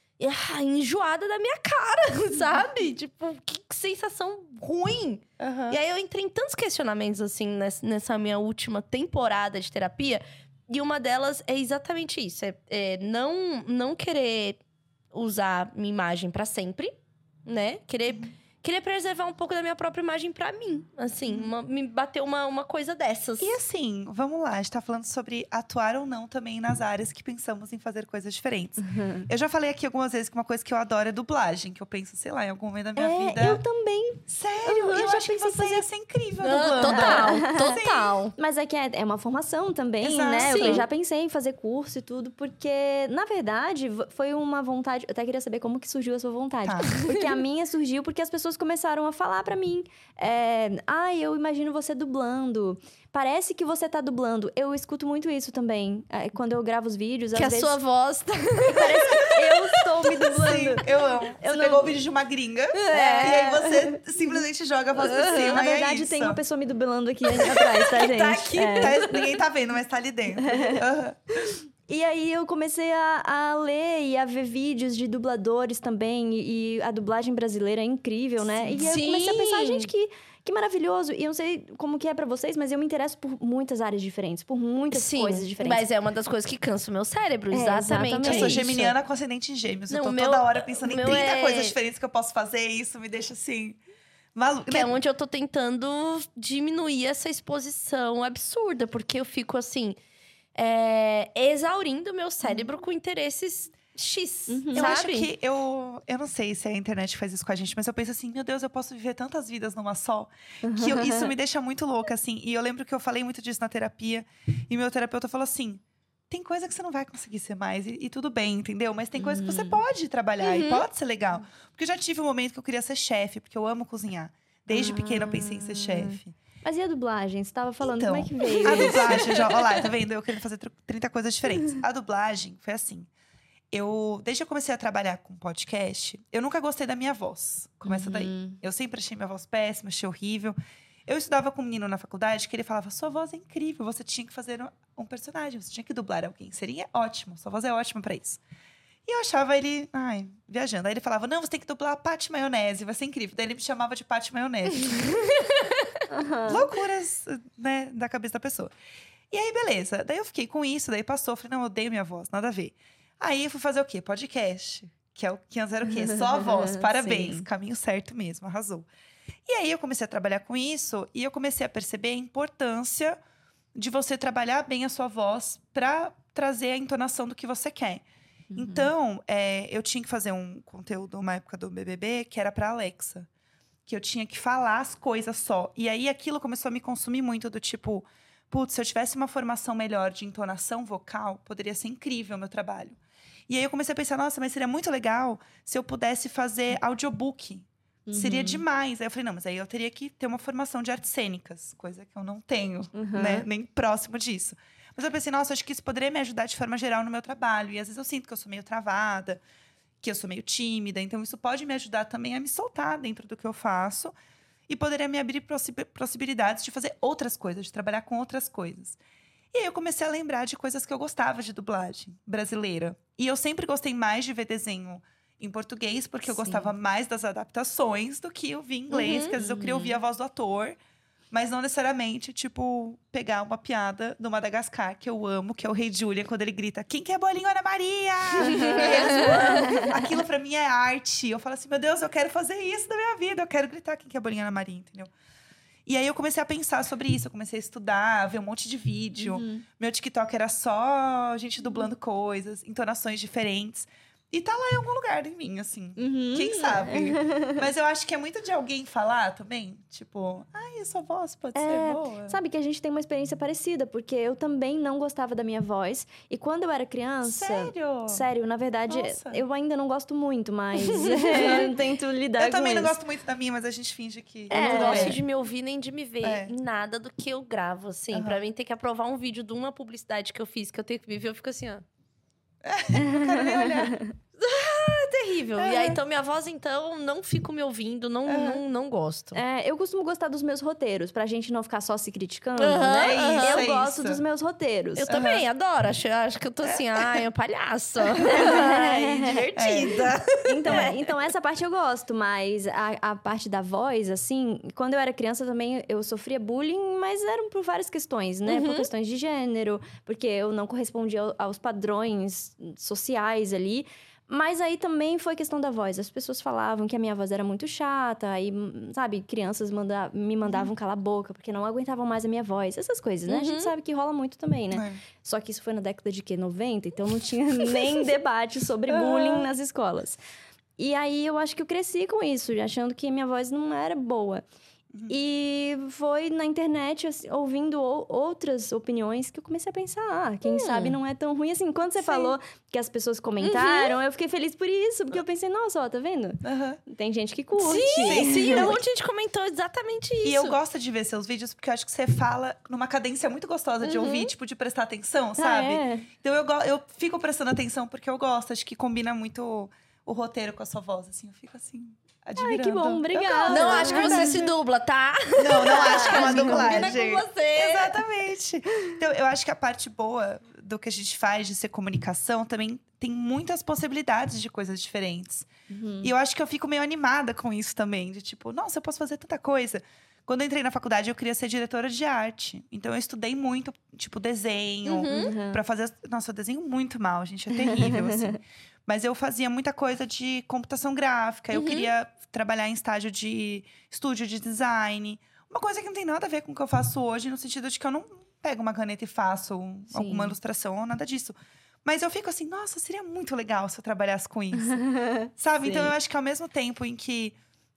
Speaker 1: ah, enjoada da minha cara, sabe? Tipo, que sensação ruim.
Speaker 2: Uhum.
Speaker 1: E aí eu entrei em tantos questionamentos, assim, nessa, nessa minha última temporada de terapia... E uma delas é exatamente isso. É, é não, não querer usar minha imagem pra sempre, né? Querer, querer preservar um pouco da minha própria imagem pra mim. Assim, uma- me bateu uma, uma coisa dessas.
Speaker 2: E assim, vamos lá, a gente tá falando sobre atuar ou não também nas áreas que pensamos em fazer coisas diferentes.
Speaker 3: Uhum.
Speaker 2: Eu já falei aqui algumas vezes que uma coisa que eu adoro é dublagem, que eu penso, sei lá, em algum momento da minha
Speaker 3: É,
Speaker 2: vida.
Speaker 3: eu também.
Speaker 2: Sério,
Speaker 3: Uhum,
Speaker 2: eu
Speaker 3: já
Speaker 2: acho que
Speaker 3: pensei
Speaker 2: você
Speaker 3: fazer-
Speaker 2: ia ser incrível
Speaker 1: Ah,
Speaker 2: dublando.
Speaker 1: total, total.
Speaker 3: Mas é que é, é uma formação também,
Speaker 2: Exato.
Speaker 3: né?
Speaker 1: Sim.
Speaker 3: Eu já pensei em fazer curso e tudo, porque, na verdade, v- foi uma vontade. Eu até queria saber como que surgiu a sua vontade.
Speaker 2: Tá.
Speaker 3: Porque a minha surgiu porque as pessoas começaram a falar pra mim. É, ah, eu imagino você dublando. Parece que você tá dublando. Eu escuto muito isso também. é, Quando eu gravo os vídeos,
Speaker 1: Que
Speaker 3: às
Speaker 1: a
Speaker 3: vezes
Speaker 1: sua voz tá...
Speaker 3: parece que eu estou me dublando.
Speaker 2: Sim, eu amo.
Speaker 3: Eu
Speaker 2: você
Speaker 3: não-
Speaker 2: pegou o vídeo de uma gringa
Speaker 1: É.
Speaker 2: e aí você simplesmente joga a voz por cima.
Speaker 3: Na
Speaker 2: e é
Speaker 3: verdade,
Speaker 2: isso.
Speaker 3: tem uma pessoa me dublando aqui atrás, tá, gente?
Speaker 1: Tá aqui,
Speaker 3: É.
Speaker 2: Tá- ninguém tá vendo, mas tá ali dentro. Aham.
Speaker 3: E aí eu comecei a, a ler e a ver vídeos de dubladores também. E, e a dublagem brasileira é incrível, né? E aí eu comecei a pensar,
Speaker 1: Sim.
Speaker 3: gente, que, que maravilhoso. E eu não sei como que é pra vocês, mas eu me interesso por muitas áreas diferentes, por muitas
Speaker 1: Sim,
Speaker 3: coisas diferentes.
Speaker 1: mas é uma das coisas que cansa o meu cérebro,
Speaker 3: É,
Speaker 1: exatamente.
Speaker 3: exatamente.
Speaker 2: Eu
Speaker 1: é
Speaker 2: sou
Speaker 1: isso.
Speaker 2: geminiana com ascendente em gêmeos. eu
Speaker 1: Não,
Speaker 2: tô
Speaker 1: o meu-
Speaker 2: toda hora pensando
Speaker 1: o
Speaker 2: em
Speaker 1: meu
Speaker 2: trinta
Speaker 1: é-
Speaker 2: coisas diferentes que eu posso fazer. E isso me deixa assim... Maluca.
Speaker 1: Que é onde eu tô tentando diminuir essa exposição absurda, porque eu fico assim, é, exaurindo meu cérebro com interesses X,
Speaker 3: Uhum.
Speaker 2: Eu acho
Speaker 1: sabe?
Speaker 2: que eu... Eu não sei se a internet faz isso com a gente, mas eu penso assim, meu Deus, eu posso viver tantas vidas numa só. Que eu- isso me deixa muito louca, assim. E eu lembro que eu falei muito disso na terapia. E meu terapeuta falou assim... Tem coisa que você não vai conseguir ser mais. E, e tudo bem, entendeu? Mas tem coisa que você pode trabalhar. E
Speaker 1: Uhum.
Speaker 2: pode ser legal. Porque eu já tive um momento que eu queria ser chefe. Porque eu amo cozinhar. Desde
Speaker 3: Ah.
Speaker 2: pequena eu pensei em ser chefe.
Speaker 3: Mas e a dublagem? Você tava falando,
Speaker 2: Então,
Speaker 3: como é que veio?
Speaker 2: A
Speaker 3: isso?
Speaker 2: dublagem, já, olha lá, tá vendo? Eu querendo fazer tr- trinta coisas diferentes. A dublagem foi assim. Eu, desde que eu comecei a trabalhar com podcast, eu nunca gostei da minha voz. Começa daí.
Speaker 3: Uhum.
Speaker 2: Eu sempre achei minha voz péssima, achei horrível. Eu estudava com um menino na faculdade que ele falava: sua voz é incrível, você tinha que fazer um, um personagem, você tinha que dublar alguém. Seria ótimo, sua voz é ótima pra isso. E eu achava ele, ai, viajando. Aí ele falava: não, você tem que dublar a Paty Maionese, vai ser incrível. Daí ele me chamava de Paty Maionese.
Speaker 3: Aham.
Speaker 2: Loucuras, né, da cabeça da pessoa. E aí, beleza. Daí eu fiquei com isso, daí passou. Falei, não, eu odeio minha voz, nada a ver. Aí eu fui fazer o quê? Podcast. Que é o que antes era o quê? Só a voz. Parabéns.
Speaker 3: Sim.
Speaker 2: Caminho certo mesmo, arrasou. E aí eu comecei a trabalhar com isso e eu comecei a perceber a importância de você trabalhar bem a sua voz para trazer a entonação do que você quer. Então, é, eu tinha que fazer um conteúdo, uma época do B B B, que era para Alexa. que eu tinha que falar as coisas só. E aí aquilo começou a me consumir muito do tipo, putz, se eu tivesse uma formação melhor de entonação vocal, poderia ser incrível o meu trabalho. E aí eu comecei a pensar, nossa, mas seria muito legal se eu pudesse fazer audiobook. Uhum. Seria demais. Aí eu falei, não, mas aí eu teria que ter uma formação de artes cênicas, coisa que eu não tenho, uhum. né? Nem próximo disso. Mas eu pensei, nossa, acho que isso poderia me ajudar de forma geral no meu trabalho. E às vezes eu sinto que eu sou meio travada, que eu sou meio tímida. Então isso pode me ajudar também a me soltar dentro do que eu faço. E poderia me abrir possibilidades de fazer outras coisas, de trabalhar com outras coisas. E aí eu comecei a lembrar de coisas que eu gostava de dublagem brasileira. E eu sempre gostei mais de ver desenho em português, porque Sim. eu gostava mais das adaptações do que ouvir em inglês. Uhum. Que às vezes eu queria ouvir a voz do ator. Mas não necessariamente, tipo, pegar uma piada do Madagascar, que eu amo, que é o Rei Julian, quando ele grita, quem quer bolinho, Ana Maria? Aquilo pra mim é arte. Eu falo assim, meu Deus, eu quero fazer isso na minha vida. Eu quero gritar, quem quer bolinho, Ana Maria, entendeu? E aí eu comecei a pensar sobre isso. Eu comecei a estudar, a ver um monte de vídeo. Uhum. Meu TikTok era só gente dublando coisas, entonações diferentes. E tá lá em algum lugar em mim, assim. Uhum. Quem sabe? Mas eu acho que é muito de alguém falar também. Tipo, ai, a sua voz pode é, ser boa.
Speaker 3: Sabe que a gente tem uma experiência parecida. Porque eu também não gostava da minha voz. E quando eu era criança...
Speaker 2: Sério?
Speaker 3: Sério, na verdade, Nossa. eu ainda não gosto muito, mas... eu tento lidar
Speaker 2: eu
Speaker 3: com
Speaker 2: também
Speaker 3: isso.
Speaker 2: não gosto muito da minha, mas a gente finge que...
Speaker 1: É, eu não
Speaker 2: é.
Speaker 1: gosto de me ouvir nem de me ver é. em nada do que eu gravo, assim. Uhum. Pra mim, ter que aprovar um vídeo de uma publicidade que eu fiz, que eu tenho que me ver, eu fico assim, ó...
Speaker 2: não quero nem olhar.
Speaker 1: Ah, terrível. É. E aí, então, minha voz, então, não fico me ouvindo, não, é. não, não gosto.
Speaker 3: É, eu costumo gostar dos meus roteiros, pra gente não ficar só se criticando,
Speaker 1: uhum,
Speaker 3: né?
Speaker 1: Uhum.
Speaker 3: Eu
Speaker 2: é
Speaker 3: gosto
Speaker 2: isso.
Speaker 3: dos meus roteiros.
Speaker 1: Eu uhum. também, adoro. Acho, acho que eu tô assim, ai, é um palhaço. Ai, divertida.
Speaker 3: É. Então, é. então, essa parte eu gosto, mas a, a parte da voz, assim, quando eu era criança também, eu sofria bullying, mas eram por várias questões, né? Uhum. Por questões de gênero, porque eu não correspondia aos padrões sociais ali. Mas aí também foi questão da voz. As pessoas falavam que a minha voz era muito chata. Aí, sabe, crianças manda- me mandavam uhum. calar a boca porque não aguentavam mais a minha voz. Essas coisas, né? Uhum. A gente sabe que rola muito também, né? É. Só que isso foi na década de quê? noventa? Então não tinha nem debate sobre bullying nas escolas. E aí eu acho que eu cresci com isso, achando que minha voz não era boa. Uhum. E foi na internet, assim, ouvindo o- outras opiniões, que eu comecei a pensar, ah, quem hum. sabe não é tão ruim assim. Quando você Sim. falou que as pessoas comentaram, uhum. eu fiquei feliz por isso. Porque eu pensei, nossa, ó, tá vendo? Uhum. Tem gente que curte.
Speaker 1: Sim, sim. Um monte de gente comentou exatamente isso.
Speaker 2: E eu gosto de ver seus vídeos, porque eu acho que você fala numa cadência muito gostosa de uhum. ouvir, tipo, de prestar atenção, sabe?
Speaker 3: Ah, é?
Speaker 2: Então eu, go- eu fico prestando atenção porque eu gosto. Acho que combina muito o roteiro com a sua voz, assim. Eu fico assim... admirando.
Speaker 3: Ai, que bom, obrigada.
Speaker 1: Não acho que você se dubla, tá?
Speaker 2: Não, não acho que é uma dublagem.
Speaker 1: Combina com você.
Speaker 2: Exatamente. Então, eu acho que a parte boa do que a gente faz de ser comunicação também tem muitas possibilidades de coisas diferentes. Uhum. E eu acho que eu fico meio animada com isso também. De tipo, nossa, eu posso fazer tanta coisa. Quando eu entrei na faculdade, eu queria ser diretora de arte. Então, eu estudei muito, tipo, desenho. Uhum. Pra fazer... Nossa, eu desenho muito mal, gente. É terrível, assim. Mas eu fazia muita coisa de computação gráfica. Uhum. Eu queria trabalhar em estágio de estúdio de design. Uma coisa que não tem nada a ver com o que eu faço hoje. No sentido de que eu não pego uma caneta e faço Sim. alguma ilustração ou nada disso. Mas eu fico assim, nossa, seria muito legal se eu trabalhasse com isso. Sabe? Sim. Então, eu acho que ao mesmo tempo em que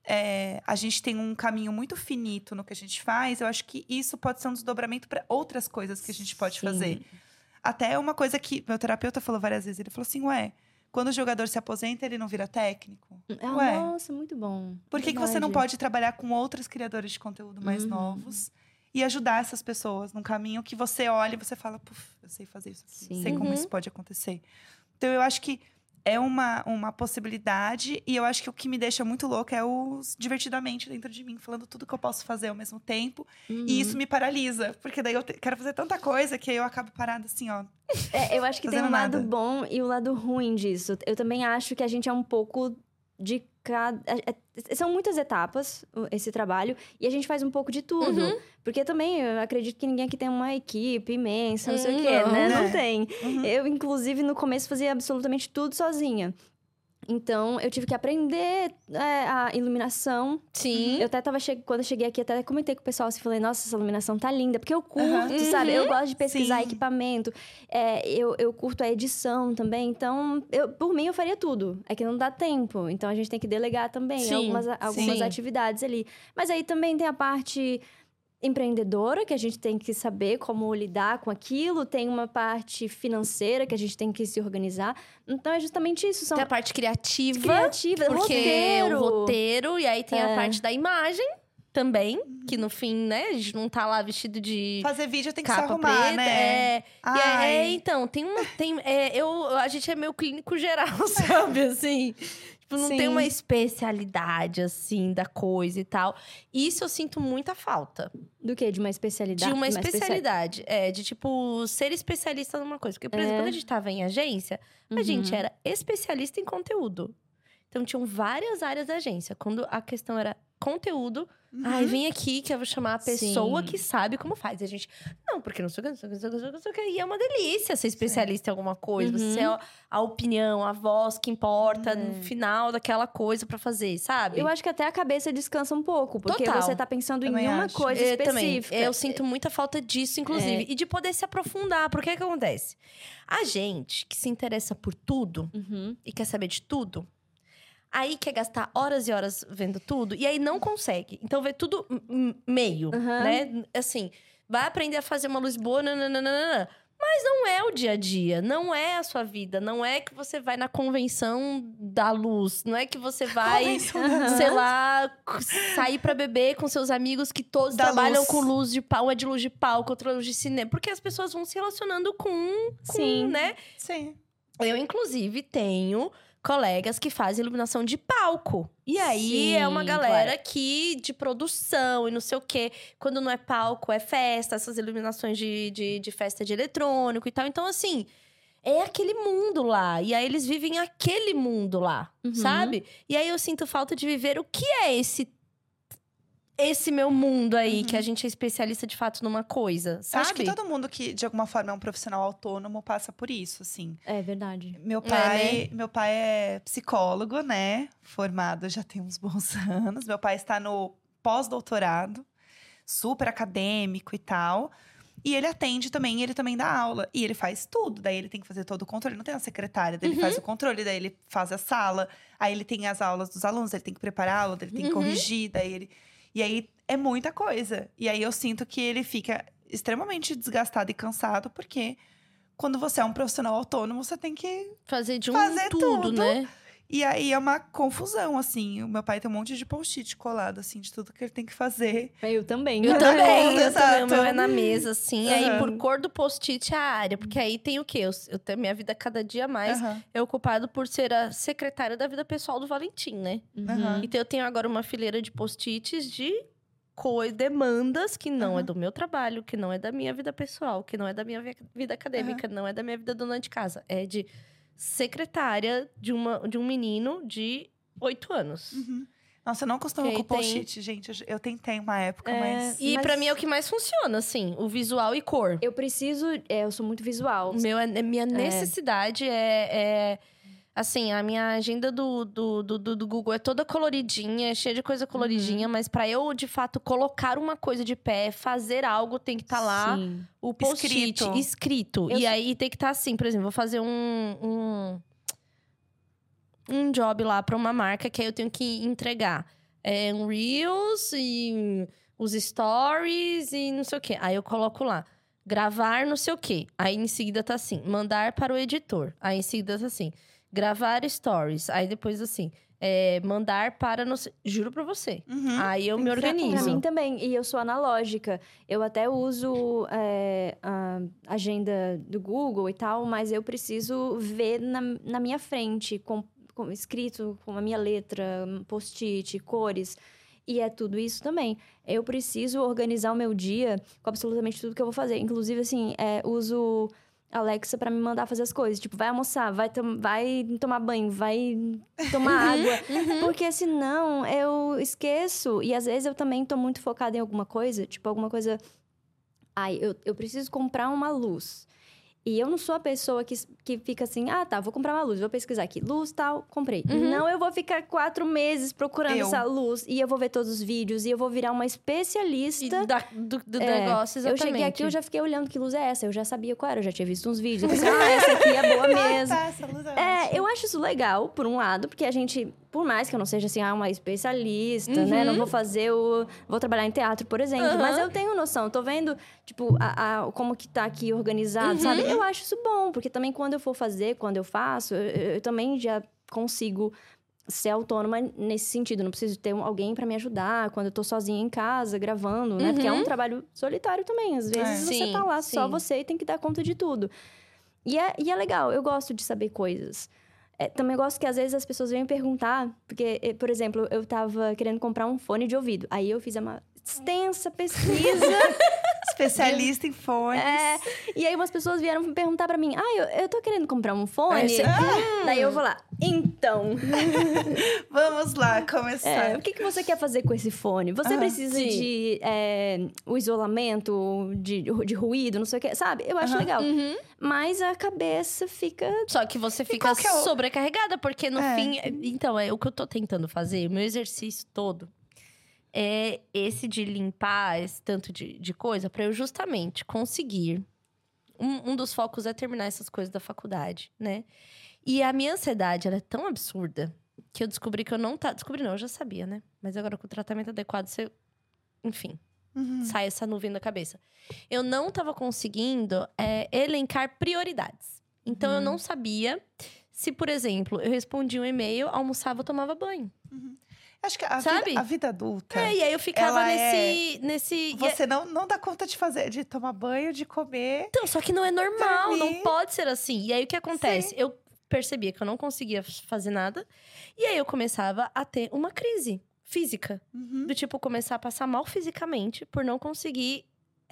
Speaker 2: é, a gente tem um caminho muito finito no que a gente faz, eu acho que isso pode ser um desdobramento para outras coisas que a gente pode Sim. fazer. Até uma coisa que meu terapeuta falou várias vezes. Ele falou assim, ué, quando o jogador se aposenta, ele não vira técnico?
Speaker 3: Ah,
Speaker 2: ué,
Speaker 3: nossa, muito bom.
Speaker 2: Por que, que você não pode trabalhar com outros criadores de conteúdo mais uhum. novos? E ajudar essas pessoas num caminho que você olha e você fala, puf, eu sei fazer isso aqui. Sim. Sei como uhum. isso pode acontecer. Então, eu acho que é uma, uma possibilidade. E eu acho que o que me deixa muito louca é o divertidamente dentro de mim. Falando tudo que eu posso fazer ao mesmo tempo. Uhum. E isso me paralisa. Porque daí eu te, quero fazer tanta coisa que aí eu acabo parada assim, ó.
Speaker 3: É, eu acho que tem um lado nada. bom e o lado ruim disso. Eu também acho que a gente é um pouco de cada... São muitas etapas, esse trabalho. E a gente faz um pouco de tudo. Uhum. Porque também, eu acredito que ninguém aqui tem uma equipe imensa, não sei uhum. o quê, né? Não tem. Uhum. Eu, inclusive, no começo, fazia absolutamente tudo sozinha. Então, eu tive que aprender é, a iluminação.
Speaker 1: Sim.
Speaker 3: Eu até tava... Che... Quando eu cheguei aqui, até comentei com o pessoal, assim, falei... Nossa, essa iluminação tá linda. Porque eu curto,
Speaker 2: Uhum.
Speaker 3: sabe? Eu gosto de pesquisar
Speaker 2: Sim.
Speaker 3: equipamento. É, eu, eu curto a edição também. Então, eu, por mim, eu faria tudo. É que não dá tempo. Então, a gente tem que delegar também
Speaker 1: Sim,
Speaker 3: algumas, algumas
Speaker 1: sim.
Speaker 3: atividades ali. Mas aí também tem a parte... empreendedora, que a gente tem que saber como lidar com aquilo. Tem uma parte financeira, que a gente tem que se organizar. Então, é justamente isso. São
Speaker 1: Tem a parte criativa.
Speaker 3: criativa,
Speaker 1: Porque
Speaker 3: roteiro.
Speaker 1: o roteiro, e aí tem
Speaker 3: É.
Speaker 1: a parte da imagem também. Que no fim, né, a gente não tá lá vestido de
Speaker 2: Fazer vídeo tem que se
Speaker 1: capa
Speaker 2: arrumar,
Speaker 1: preta.
Speaker 2: né?
Speaker 1: É, e
Speaker 2: Ai.
Speaker 1: é, é, então, tem uma. Tem, é, eu, a gente é meio clínico geral, sabe? Assim. Tipo, não
Speaker 3: Sim.
Speaker 1: tem uma especialidade, assim, da coisa e tal. Isso eu sinto muita falta.
Speaker 3: Do quê? De uma especialidade?
Speaker 1: De uma
Speaker 3: especial-
Speaker 1: especialidade. É, de, tipo, ser especialista numa coisa. Porque, por exemplo,
Speaker 3: É.
Speaker 1: quando a gente tava em agência, a
Speaker 3: Uhum.
Speaker 1: gente era especialista em conteúdo. Então, tinham várias áreas da agência. Quando a questão era conteúdo,
Speaker 2: Uhum.
Speaker 1: ai, vem aqui que eu vou chamar a pessoa
Speaker 3: Sim.
Speaker 1: que sabe como faz. E a gente, não, porque não sei o que, não sei o que, não sei o que, não sei o que, não sei o que. E é uma delícia ser especialista em alguma coisa.
Speaker 3: Uhum.
Speaker 1: Você é a- a opinião, a voz que importa
Speaker 3: É.
Speaker 1: no final daquela coisa pra fazer, sabe?
Speaker 3: Eu acho que até a cabeça descansa um pouco. Porque
Speaker 1: Total.
Speaker 3: você tá pensando
Speaker 2: Também
Speaker 3: em uma
Speaker 2: acho.
Speaker 3: coisa
Speaker 1: Eu também.
Speaker 3: específica.
Speaker 1: Eu sinto muita falta disso, inclusive.
Speaker 3: É.
Speaker 1: E de poder se aprofundar. Porque é que acontece? A gente que se interessa por tudo
Speaker 3: Uhum.
Speaker 1: e quer saber de tudo, aí quer gastar horas e horas vendo tudo, e aí não consegue. Então vê tudo m- m- meio,
Speaker 3: Uhum.
Speaker 1: né? Assim, vai aprender a fazer uma luz boa, nananana. Mas não é o dia a dia, não é a sua vida. Não é que você vai na convenção da luz. Não é que você vai,
Speaker 2: Convenção da
Speaker 1: sei lá, c- sair pra beber com seus amigos que todos
Speaker 2: Da
Speaker 1: trabalham
Speaker 2: luz.
Speaker 1: com luz de palco. Um é de luz de palco, outro é luz de cinema. Porque as pessoas vão se relacionando com, com
Speaker 3: Sim.
Speaker 1: né?
Speaker 2: Sim.
Speaker 1: Eu, inclusive, tenho colegas que fazem iluminação de palco. E aí,
Speaker 3: Sim,
Speaker 1: é uma galera
Speaker 3: claro.
Speaker 1: que, de produção e não sei o quê. Quando não é palco, é festa. Essas iluminações de, de, de festa de eletrônico e tal. Então, assim, é aquele mundo lá. E aí, eles vivem aquele mundo lá,
Speaker 3: Uhum.
Speaker 1: sabe? E aí, eu sinto falta de viver o que é esse... Esse meu mundo aí,
Speaker 2: Uhum.
Speaker 1: que a gente é especialista de fato numa coisa,
Speaker 2: Eu
Speaker 1: sabe?
Speaker 2: Acho que todo mundo que, de alguma forma, é um profissional autônomo passa por isso, assim.
Speaker 3: É verdade.
Speaker 2: Meu pai,
Speaker 1: né?
Speaker 2: meu pai é psicólogo, né? Formado já tem uns bons anos. Meu pai está no pós-doutorado, super acadêmico e tal. E ele atende também, ele também dá aula. E ele faz tudo. Daí ele tem que fazer todo o controle. Não tem uma secretária, daí ele
Speaker 1: Uhum.
Speaker 2: faz o controle, daí ele faz a sala. Aí ele tem as aulas dos alunos, ele tem que preparar a aula, daí ele tem que
Speaker 1: Uhum.
Speaker 2: corrigir, daí ele… E aí, é muita coisa. E aí, eu sinto que ele fica extremamente desgastado e cansado. Porque quando você é um profissional autônomo, você tem que…
Speaker 1: Fazer de um
Speaker 2: Fazer
Speaker 1: tudo,
Speaker 2: tudo.
Speaker 1: né?
Speaker 2: E aí, é uma confusão, assim. O meu pai tem um monte de post-it colado, assim. De tudo que ele tem que fazer.
Speaker 3: Eu também.
Speaker 1: Eu também, eu
Speaker 2: Exato.
Speaker 1: também. O meu é na mesa, assim. Aí,
Speaker 2: Aham.
Speaker 1: por cor do post-it, é a área. Porque aí tem o quê? Eu, eu tenho minha vida cada dia mais
Speaker 2: Aham,
Speaker 1: é ocupado por ser a secretária da vida pessoal do Valentim, né?
Speaker 2: Aham.
Speaker 3: Uhum.
Speaker 1: Então, eu tenho agora uma fileira de post-its de co- demandas que não é
Speaker 2: Aham.
Speaker 1: do meu trabalho, que não é da minha vida pessoal, que não é da minha vi- vida acadêmica, não é da minha vida dona de casa. É de secretária de, uma, de um menino de oito anos.
Speaker 2: Uhum. Nossa, eu não costumo
Speaker 1: Que aí
Speaker 2: com post-it, gente. Eu, eu tentei uma época,
Speaker 3: É,
Speaker 2: mas…
Speaker 1: E
Speaker 3: Mas-
Speaker 1: pra mim é o que mais funciona, assim, o visual e cor.
Speaker 3: Eu preciso… É, eu sou muito visual.
Speaker 1: O meu, é- minha necessidade é, é- Assim, a minha agenda do, do, do, do- do Google é toda coloridinha, é cheia de coisa coloridinha. Mas pra eu, de fato, colocar uma coisa de pé, fazer algo, tem que estar lá
Speaker 3: Sim.
Speaker 1: o post-it
Speaker 2: Escrito.
Speaker 1: escrito.
Speaker 3: Eu
Speaker 1: E
Speaker 3: sou-
Speaker 1: aí tem que estar assim, por exemplo, vou fazer um... um um job lá pra uma marca que aí eu tenho que entregar. É um Reels e os stories e não sei o quê. Aí eu coloco lá, gravar não sei o quê. Aí em seguida tá assim, mandar para o editor. Aí em seguida tá assim, gravar stories. Aí depois assim, é, mandar para... Não sei, juro pra você.
Speaker 2: Uhum.
Speaker 1: Aí eu
Speaker 2: Tem
Speaker 1: me
Speaker 2: que ser
Speaker 3: Pra
Speaker 1: organizo.
Speaker 3: mim também. E eu sou analógica. Eu até uso é, a agenda do Google e tal, mas eu preciso ver na, na minha frente, com, com escrito com a minha letra, post-it, cores. E é tudo isso também. Eu preciso organizar o meu dia com absolutamente tudo que eu vou fazer. Inclusive, assim, é, uso Alexa pra me mandar fazer as coisas. Tipo, vai almoçar, vai, tom vai tomar banho, vai tomar água. Porque senão eu esqueço. E às vezes eu também tô muito focada em alguma coisa. Tipo, alguma coisa... Ai, eu, eu preciso comprar uma luz. E eu não sou a pessoa que, que fica assim, ah, tá, vou comprar uma luz, vou pesquisar aqui. Luz, tal, comprei.
Speaker 1: Uhum.
Speaker 3: Não, eu vou ficar quatro meses procurando
Speaker 2: Eu.
Speaker 3: essa luz. E eu vou ver todos os vídeos. E eu vou virar uma
Speaker 1: E
Speaker 3: especialista.
Speaker 1: da- do do
Speaker 3: É,
Speaker 1: negócio,
Speaker 3: eu
Speaker 1: exatamente.
Speaker 3: cheguei aqui, eu já fiquei olhando que luz é essa. Eu já sabia qual era, eu já tinha visto uns vídeos. Eu pensei, ah, essa aqui é boa mesmo.
Speaker 2: Ah, tá, essa luz é
Speaker 3: É,
Speaker 2: ótima.
Speaker 3: eu acho isso legal, por um lado, porque a gente, por mais que eu não seja assim, ah, uma especialista,
Speaker 1: Uhum.
Speaker 3: né? Não vou fazer o. Vou trabalhar em teatro, por exemplo.
Speaker 1: Aham.
Speaker 3: Mas eu tenho noção, eu tô vendo, tipo, a, a- como que tá aqui organizado,
Speaker 1: Uhum.
Speaker 3: sabe? Eu acho isso bom, porque também quando eu for fazer, quando eu faço, eu, eu também já consigo ser autônoma nesse sentido. Não preciso ter um- alguém pra me ajudar quando eu tô sozinha em casa, gravando, né? Porque é um
Speaker 1: Uhum.
Speaker 3: trabalho solitário também. Às vezes
Speaker 2: É.
Speaker 3: você
Speaker 1: Sim,
Speaker 3: tá lá só
Speaker 1: sim.
Speaker 3: você e tem que dar conta de tudo. E é, e é legal, eu gosto de saber coisas. É, também gosto que às vezes as pessoas vêm me perguntar, porque, eh, por exemplo, eu tava querendo comprar um fone de ouvido. Aí eu fiz uma extensa pesquisa.
Speaker 2: Especialista em fones.
Speaker 3: É, e aí umas pessoas vieram me perguntar pra mim: ah, eu, eu tô querendo comprar um fone.
Speaker 1: Aí você-
Speaker 3: Daí eu vou lá, então,
Speaker 2: Vamos lá, começar.
Speaker 3: é, o que, que você quer fazer com esse fone? Você
Speaker 2: Ah,
Speaker 3: precisa
Speaker 1: sim.
Speaker 3: de é, o isolamento, de, de ruído, não sei o que, sabe? Eu acho
Speaker 2: Aham.
Speaker 3: legal.
Speaker 1: Uhum.
Speaker 3: Mas a cabeça fica.
Speaker 1: Só que você fica
Speaker 2: qual que é o-
Speaker 1: sobrecarregada, porque no
Speaker 2: É.
Speaker 1: fim... Então, é o que eu tô tentando fazer, o meu exercício todo é esse de limpar esse tanto de, de coisa pra eu justamente conseguir... Um, um dos focos é terminar essas coisas da faculdade, né? E a minha ansiedade, ela é tão absurda que eu descobri que eu não tá... Descobri não, eu já sabia, né? Mas agora com o tratamento adequado, você... Enfim,
Speaker 2: Uhum.
Speaker 1: sai essa nuvem da cabeça. Eu não tava conseguindo é, elencar prioridades. Então, eu
Speaker 3: Uhum.
Speaker 1: não sabia se, por exemplo, eu respondia um e-mail, almoçava, eu tomava banho.
Speaker 2: Acho que a
Speaker 1: Sabe?
Speaker 2: vida, a vida adulta,
Speaker 1: É, e aí eu ficava
Speaker 2: Ela
Speaker 1: nesse... nesse... e é-
Speaker 2: você não, não dá conta de fazer, de tomar banho, de comer.
Speaker 1: Então, só que não é normal, não
Speaker 2: Dormir.
Speaker 1: pode ser assim. E aí, o que acontece? Eu percebia que eu não conseguia fazer nada. E aí, eu começava a ter uma crise física.
Speaker 2: Uhum.
Speaker 1: Do tipo, começar a passar mal fisicamente por não conseguir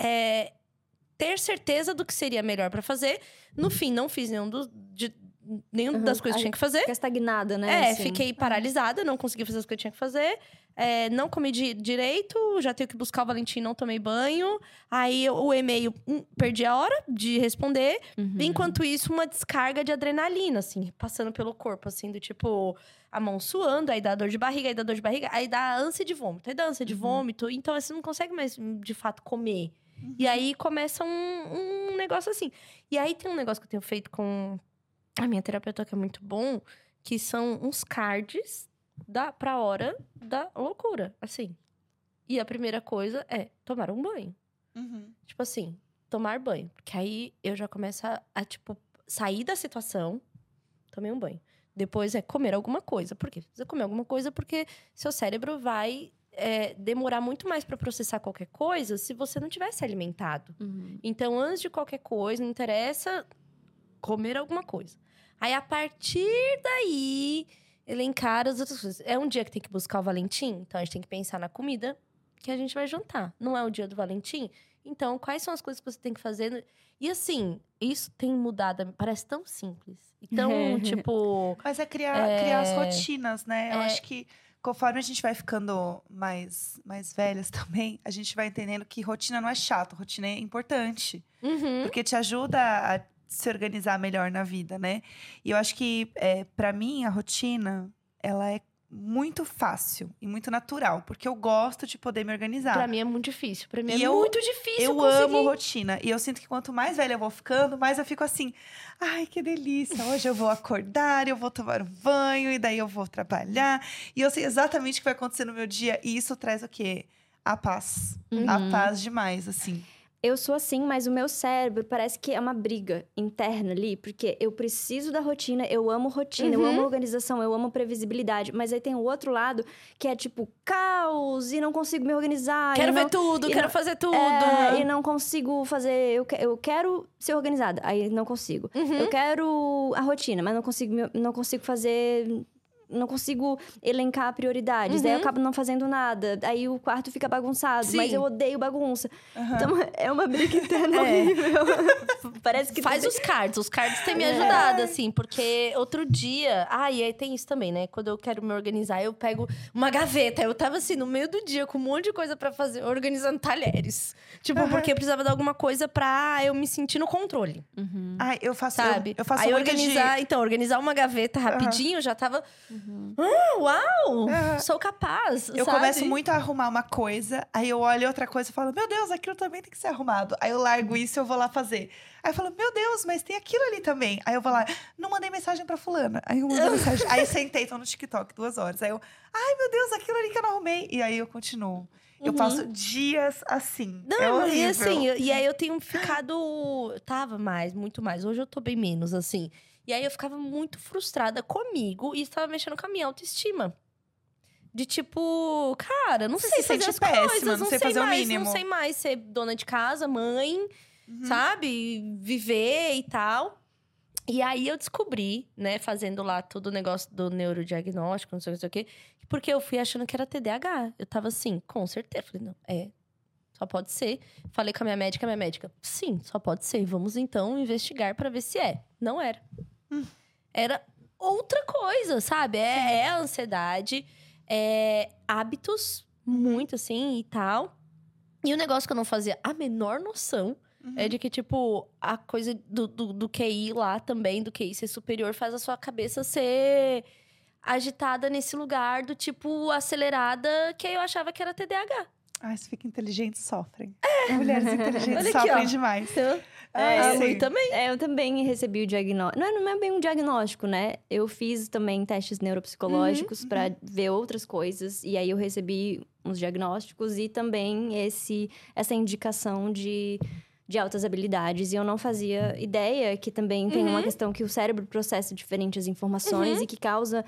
Speaker 1: é, ter certeza do que seria melhor pra fazer. No fim, não fiz nenhum, do, de, nenhum
Speaker 3: Uhum.
Speaker 1: das coisas que
Speaker 3: Aí
Speaker 1: tinha que fazer.
Speaker 3: Fica estagnada, né?
Speaker 1: É,
Speaker 3: assim.
Speaker 1: fiquei paralisada, não consegui fazer as coisas que eu tinha que fazer. É, não comi di- direito, já tenho que buscar o Valentim, não tomei banho. Aí o e-mail, hum, perdi a hora de responder.
Speaker 3: Uhum.
Speaker 1: Enquanto isso, uma descarga de adrenalina, assim, passando pelo corpo, assim, do tipo, a mão suando, aí dá dor de barriga, aí dá dor de barriga, aí dá ânsia de vômito, aí dá ânsia de
Speaker 3: Uhum.
Speaker 1: vômito. Então, você não consegue mais, de fato, comer. E aí começa um, um negócio assim. E aí tem um negócio que eu tenho feito com a minha terapeuta, que é muito bom, que são uns cards da, pra hora da loucura, assim. E a primeira coisa é tomar um banho.
Speaker 2: Uhum.
Speaker 1: Tipo assim, tomar banho. Porque aí eu já começo a, a, tipo, sair da situação, tomei um banho. Depois é comer alguma coisa. Por quê? Precisa comer alguma coisa porque seu cérebro vai é, demorar muito mais pra processar qualquer coisa se você não tivesse alimentado.
Speaker 3: Uhum.
Speaker 1: Então, antes de qualquer coisa, não interessa comer alguma coisa. Aí, a partir daí, elencar as outras coisas. É um dia que tem que buscar o Valentim, então a gente tem que pensar na comida que a gente vai jantar. Não é o dia do Valentim? Então, quais são as coisas que você tem que fazer? E assim, isso tem mudado, parece tão simples. Então, tipo...
Speaker 2: Mas é criar,
Speaker 1: É.
Speaker 2: criar as rotinas, né? Eu
Speaker 1: É.
Speaker 2: acho que conforme a gente vai ficando mais, mais velhas também, a gente vai entendendo que rotina não é chato, rotina é importante.
Speaker 1: Uhum.
Speaker 2: Porque te ajuda a se organizar melhor na vida, né? E eu acho que, é, para mim, a rotina, ela é muito fácil e muito natural. Porque eu gosto de poder me organizar.
Speaker 1: Pra mim é muito difícil. Pra mim
Speaker 2: E
Speaker 1: é
Speaker 2: eu-
Speaker 1: muito difícil
Speaker 2: Eu
Speaker 1: conseguir.
Speaker 2: amo rotina. E eu sinto que quanto mais velha eu vou ficando, mais eu fico assim... Ai, que delícia. Hoje eu vou acordar, eu vou tomar um banho. E daí eu vou trabalhar. E eu sei exatamente o que vai acontecer no meu dia. E isso traz o quê? A paz.
Speaker 3: Uhum.
Speaker 2: A paz demais, assim.
Speaker 3: Eu sou assim, mas o meu cérebro parece que é uma briga interna ali, porque eu preciso da rotina, eu amo rotina, eu
Speaker 1: Uhum.
Speaker 3: amo organização, eu amo previsibilidade, mas aí tem o outro lado que é tipo caos e não consigo me organizar.
Speaker 1: Quero
Speaker 3: e
Speaker 1: ver
Speaker 3: não,
Speaker 1: tudo,
Speaker 3: e
Speaker 1: quero
Speaker 3: não-
Speaker 1: fazer tudo.
Speaker 3: É, e não consigo fazer. Eu, que- eu quero ser organizada, aí não consigo.
Speaker 1: Uhum.
Speaker 3: Eu quero a rotina, mas não consigo, me- não consigo fazer não consigo elencar prioridades.
Speaker 1: Uhum.
Speaker 3: Daí eu acabo não fazendo nada. Aí o quarto fica bagunçado,
Speaker 1: Sim.
Speaker 3: mas eu odeio bagunça.
Speaker 2: Uhum.
Speaker 3: Então é uma briga interna
Speaker 1: É.
Speaker 3: horrível. Parece que
Speaker 1: Faz
Speaker 3: tudo-
Speaker 1: os cards. Os cards têm me
Speaker 3: É.
Speaker 1: ajudado, assim. Porque outro dia... Ah, e aí tem isso também, né? Quando eu quero me organizar, eu pego uma gaveta. Eu tava, assim, no meio do dia, com um monte de coisa pra fazer. Organizando talheres. Tipo,
Speaker 2: Uhum.
Speaker 1: porque eu precisava de alguma coisa pra eu me sentir no controle.
Speaker 3: Uhum.
Speaker 2: Ai, eu faço,
Speaker 1: Sabe?
Speaker 2: eu, eu faço
Speaker 1: aí
Speaker 2: muito
Speaker 1: organizar...
Speaker 2: de...
Speaker 1: Então, organizar uma gaveta rapidinho, eu já tava...
Speaker 3: Uhum.
Speaker 1: Ah, uau!
Speaker 2: Uhum.
Speaker 1: Sou capaz,
Speaker 2: Eu
Speaker 1: sabe?
Speaker 2: começo muito a arrumar uma coisa, aí eu olho outra coisa e falo, meu Deus, aquilo também tem que ser arrumado. Aí eu largo isso e eu vou lá fazer. Aí eu falo, meu Deus, mas tem aquilo ali também. Aí eu vou lá, não mandei mensagem pra fulana. Aí eu mando mensagem. Aí sentei, tô no TikTok duas horas. Aí eu, ai meu Deus, aquilo ali que eu não arrumei. E aí eu continuo. Eu
Speaker 1: Uhum.
Speaker 2: passo dias assim.
Speaker 1: Não,
Speaker 2: é
Speaker 1: e
Speaker 2: horrível.
Speaker 1: assim, eu- e aí eu tenho ficado. Tava mais, muito mais. Hoje eu tô bem menos, assim. E aí eu ficava muito frustrada comigo e estava mexendo com a minha autoestima. De tipo, cara, não
Speaker 2: Você
Speaker 1: sei
Speaker 2: se
Speaker 1: fazer
Speaker 2: sente
Speaker 1: as
Speaker 2: péssima,
Speaker 1: coisas,
Speaker 2: não
Speaker 1: não
Speaker 2: sei
Speaker 1: sei
Speaker 2: fazer o
Speaker 1: mais,
Speaker 2: mínimo.
Speaker 1: não sei mais ser dona de casa, mãe,
Speaker 2: Uhum.
Speaker 1: sabe? Viver e tal. E aí eu descobri, né, fazendo lá todo o negócio do neurodiagnóstico, não sei o que, não sei o que, porque eu fui achando que era T D A H. Eu tava assim, com certeza. Falei, não, é, só pode ser. Falei com a minha médica, a minha médica, sim, só pode ser. Vamos então investigar pra ver se é. Não era.
Speaker 2: Hum.
Speaker 1: Era outra coisa, sabe? É, é a ansiedade, é hábitos, muito assim e tal. E o negócio que eu não fazia a menor noção
Speaker 2: Uhum.
Speaker 1: é de que, tipo, a coisa do, do, do Q I lá também, do Q I ser superior, faz a sua cabeça ser agitada nesse lugar do tipo acelerada, que eu achava que era T D A H.
Speaker 2: Ai, se fica inteligente, sofrem. Mulheres inteligentes
Speaker 1: Olha aqui,
Speaker 2: sofrem
Speaker 1: ó.
Speaker 2: demais.
Speaker 1: Então,
Speaker 2: Ai,
Speaker 1: a
Speaker 2: sim.
Speaker 1: Lui também.
Speaker 3: É, eu também recebi o diagnóstico. Não é, não é bem um diagnóstico, né? Eu fiz também testes neuropsicológicos
Speaker 2: Uhum,
Speaker 3: pra
Speaker 2: uhum.
Speaker 3: ver outras coisas. E aí eu recebi uns diagnósticos e também esse, essa indicação de, de altas habilidades. E eu não fazia ideia que também tem uma
Speaker 1: Uhum.
Speaker 3: questão que o cérebro processa diferentes informações
Speaker 1: Uhum.
Speaker 3: e que causa...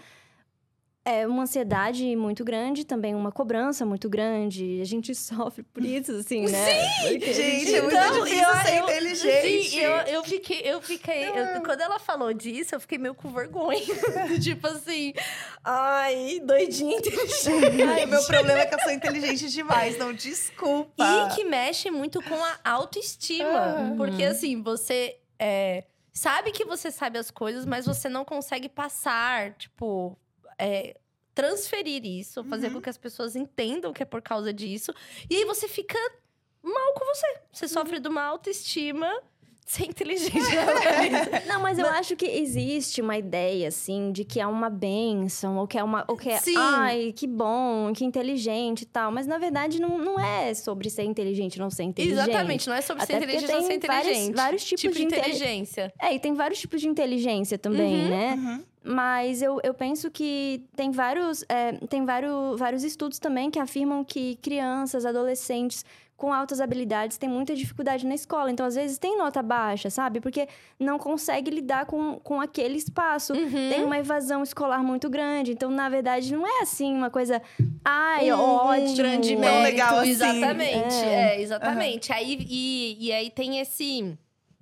Speaker 3: É uma ansiedade muito grande, também uma cobrança muito grande. A gente sofre por isso, assim, né? Sim!
Speaker 2: Gente, é muito difícil ser inteligente.
Speaker 1: Sim, eu, eu fiquei, eu fiquei. eu- quando ela falou disso, eu fiquei meio com vergonha. tipo assim, ai, doidinha inteligente.
Speaker 2: Ai, o meu problema é que eu sou inteligente demais, não desculpa.
Speaker 1: E que mexe muito com a autoestima.
Speaker 2: Uhum.
Speaker 1: Porque assim, você é, sabe que você sabe as coisas, mas você não consegue passar, tipo. É, transferir isso, fazer
Speaker 2: Uhum.
Speaker 1: com que as pessoas entendam que é por causa disso. E aí você fica mal com você. Você sofre de uma autoestima sem inteligência.
Speaker 3: Não, mas eu acho que existe uma ideia, assim, de que é uma bênção, ou que é uma. Ou que é,
Speaker 1: Sim.
Speaker 3: ai, que bom, que inteligente e tal. Mas na verdade não, não é sobre ser inteligente ou não ser inteligente.
Speaker 1: Exatamente, não é sobre ser
Speaker 3: Até porque
Speaker 1: inteligente ou ser
Speaker 3: tem vários-
Speaker 1: inteligente.
Speaker 3: vários tipos
Speaker 1: tipo
Speaker 3: de inteli-
Speaker 1: inteligência.
Speaker 3: É, e tem vários tipos de inteligência também,
Speaker 1: Uhum,
Speaker 3: né?
Speaker 2: Uhum.
Speaker 3: Mas eu, eu penso que tem vários, é, tem vários, vários estudos também que afirmam que crianças, adolescentes com altas habilidades têm muita dificuldade na escola. Então, às vezes, tem nota baixa, sabe? Porque não consegue lidar com, com aquele espaço.
Speaker 1: Uhum.
Speaker 3: Tem uma evasão escolar muito grande. Então, na verdade, não é assim uma coisa... Ai,
Speaker 1: um,
Speaker 3: ótimo.
Speaker 1: um grande
Speaker 2: Tão
Speaker 1: mérito,
Speaker 2: legal assim.
Speaker 1: exatamente.
Speaker 3: É.
Speaker 1: É, exatamente. Aí, e, e aí tem esse...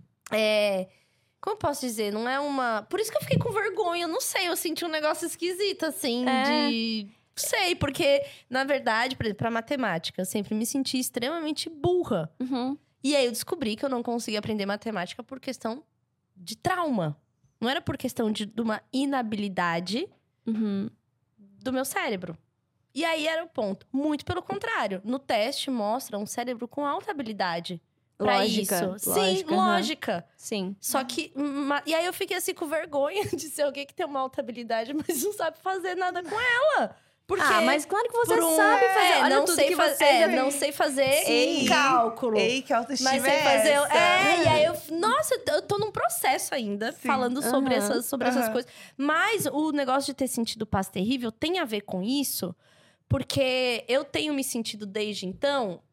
Speaker 1: É, como eu posso dizer? Não é uma... Por isso que eu fiquei com vergonha. Eu não sei, eu senti um negócio esquisito, assim,
Speaker 3: É.
Speaker 1: de... Sei, porque, na verdade, por exemplo, pra matemática, eu sempre me senti extremamente burra.
Speaker 3: Uhum.
Speaker 1: E aí eu descobri que eu não conseguia aprender matemática por questão de trauma. Não era por questão de, de uma inabilidade
Speaker 3: Uhum.
Speaker 1: do meu cérebro. E aí era o ponto. Muito pelo contrário. No teste mostra um cérebro com alta habilidade pra
Speaker 3: Lógica,
Speaker 1: isso.
Speaker 3: lógica,
Speaker 1: Sim,
Speaker 3: aham.
Speaker 1: lógica.
Speaker 3: Sim.
Speaker 1: Só que... ma- E aí eu fiquei assim com vergonha de ser alguém que tem uma alta habilidade, mas não sabe fazer nada com ela. Porque...
Speaker 3: Ah, mas claro que você
Speaker 1: por um-
Speaker 3: sabe fazer.
Speaker 1: É,
Speaker 3: Olha
Speaker 1: não
Speaker 3: tudo
Speaker 1: sei
Speaker 3: que
Speaker 1: fa-
Speaker 3: você
Speaker 1: é,
Speaker 3: já
Speaker 1: não sei fazer
Speaker 2: Sim.
Speaker 1: cálculo.
Speaker 2: Ei, que autoestima
Speaker 1: Mas sei
Speaker 2: é
Speaker 1: fazer.
Speaker 2: essa?
Speaker 1: É, e aí eu. Nossa, eu tô num processo ainda,
Speaker 2: Sim.
Speaker 1: falando sobre,
Speaker 3: Aham.
Speaker 1: essas, sobre essas
Speaker 2: Aham.
Speaker 1: coisas. Mas o negócio de ter sentido paz terrível tem a ver com isso, porque eu tenho me sentido desde então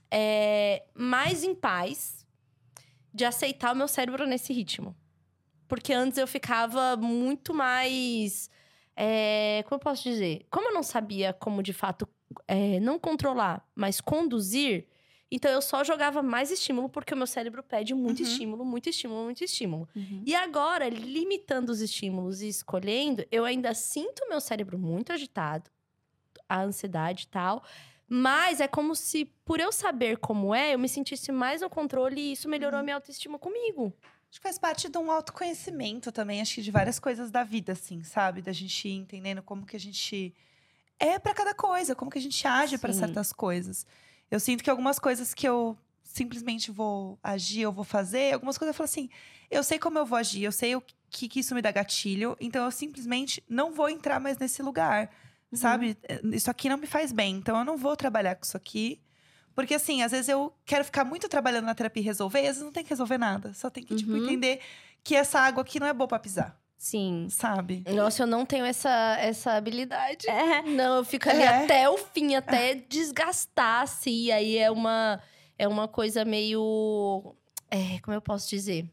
Speaker 1: é, mais em paz de aceitar o meu cérebro nesse ritmo. Porque antes eu ficava muito mais. É, como eu posso dizer? Como eu não sabia como de fato é, não controlar, mas conduzir. Então, eu só jogava mais estímulo, porque o meu cérebro pede muito
Speaker 2: Uhum.
Speaker 1: estímulo, muito estímulo, muito estímulo.
Speaker 3: Uhum.
Speaker 1: E agora, limitando os estímulos e escolhendo, eu ainda sinto o meu cérebro muito agitado, a ansiedade e tal. Mas é como se, por eu saber como é, eu me sentisse mais no controle e isso melhorou
Speaker 2: Uhum.
Speaker 1: a minha autoestima comigo.
Speaker 2: Acho que faz parte de um autoconhecimento também, acho que de várias coisas da vida, assim, sabe? Da gente ir entendendo como que a gente é pra cada coisa, como que a gente age pra
Speaker 3: Sim.
Speaker 2: certas coisas. Eu sinto que algumas coisas que eu simplesmente vou agir, eu vou fazer, algumas coisas eu falo assim, eu sei como eu vou agir, eu sei o que, que isso me dá gatilho, então eu simplesmente não vou entrar mais nesse lugar,
Speaker 3: Uhum.
Speaker 2: sabe? Isso aqui não me faz bem, então eu não vou trabalhar com isso aqui. Porque, assim, às vezes eu quero ficar muito trabalhando na terapia e resolver, e às vezes não tem que resolver nada. Só tem que, tipo,
Speaker 3: Uhum.
Speaker 2: entender que essa água aqui não é boa pra pisar,
Speaker 3: Sim.
Speaker 2: sabe?
Speaker 1: Nossa, eu não tenho essa, essa habilidade.
Speaker 3: É.
Speaker 1: Não, eu fico ali
Speaker 2: É.
Speaker 1: até o fim, até desgastar, assim. E aí é uma, é uma coisa meio… É, como eu posso dizer?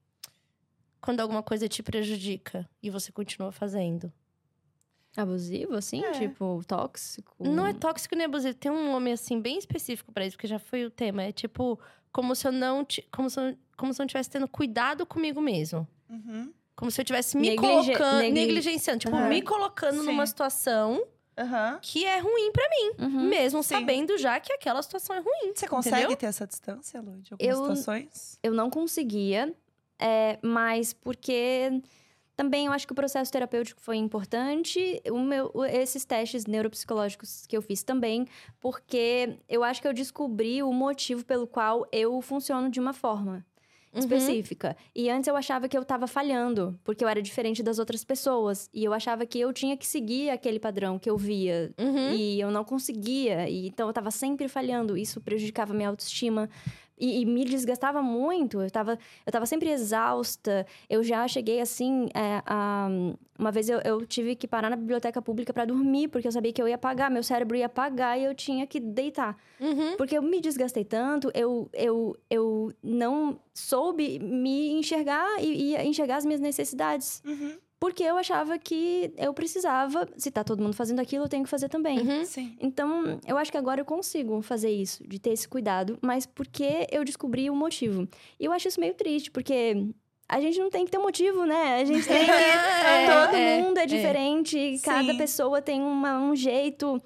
Speaker 1: Quando alguma coisa te prejudica e você continua fazendo.
Speaker 3: Abusivo, assim?
Speaker 2: É.
Speaker 3: Tipo, tóxico?
Speaker 1: Não é tóxico nem abusivo. Tem um nome, assim, bem específico pra isso, porque já foi o tema. É tipo, como se eu não… ti- Como se eu, como se eu não estivesse tendo cuidado comigo mesmo.
Speaker 2: Uhum.
Speaker 1: Como se eu estivesse me
Speaker 3: Neglige-
Speaker 1: colocando…
Speaker 3: negli-
Speaker 1: Negligenciando. Tipo,
Speaker 2: Aham.
Speaker 1: me colocando numa
Speaker 2: Sim.
Speaker 1: situação
Speaker 2: Aham.
Speaker 1: que é ruim pra mim.
Speaker 3: Uhum.
Speaker 1: Mesmo
Speaker 2: Sim.
Speaker 1: sabendo já que aquela situação é ruim.
Speaker 2: Você consegue
Speaker 1: Entendeu?
Speaker 2: ter essa distância, Lu, de algumas
Speaker 3: Eu-
Speaker 2: situações?
Speaker 3: Eu não conseguia, é, mas porque também eu acho que o processo terapêutico foi importante. O meu, o- esses testes neuropsicológicos que eu fiz também, porque eu acho que eu descobri o motivo pelo qual eu funciono de uma forma
Speaker 1: Uhum.
Speaker 3: específica. E antes eu achava que eu tava falhando, porque eu era diferente das outras pessoas. E eu achava que eu tinha que seguir aquele padrão que eu via.
Speaker 1: Uhum.
Speaker 3: E eu não conseguia. E, então eu tava sempre falhando. Isso prejudicava minha autoestima. E, e me desgastava muito. Eu tava, eu tava sempre exausta. Eu já cheguei assim. é, a- uma vez eu, eu tive que parar na biblioteca pública pra dormir, porque eu sabia que eu ia apagar, meu cérebro ia apagar e eu tinha que deitar.
Speaker 1: Uhum.
Speaker 3: Porque eu me desgastei tanto, eu, eu, eu não soube me enxergar e, e enxergar as minhas necessidades.
Speaker 2: Uhum.
Speaker 3: Porque eu achava que eu precisava, se tá todo mundo fazendo aquilo, eu tenho que fazer também.
Speaker 1: Uhum.
Speaker 2: Sim.
Speaker 3: Então, eu acho que agora eu consigo fazer isso, de ter esse cuidado, mas porque eu descobri o motivo. E eu acho isso meio triste, porque a gente não tem que ter um motivo, né? A gente tem que.
Speaker 1: É,
Speaker 3: todo
Speaker 1: é,
Speaker 3: mundo é,
Speaker 1: é.
Speaker 3: diferente, cada
Speaker 2: Sim.
Speaker 3: pessoa tem uma- um jeito.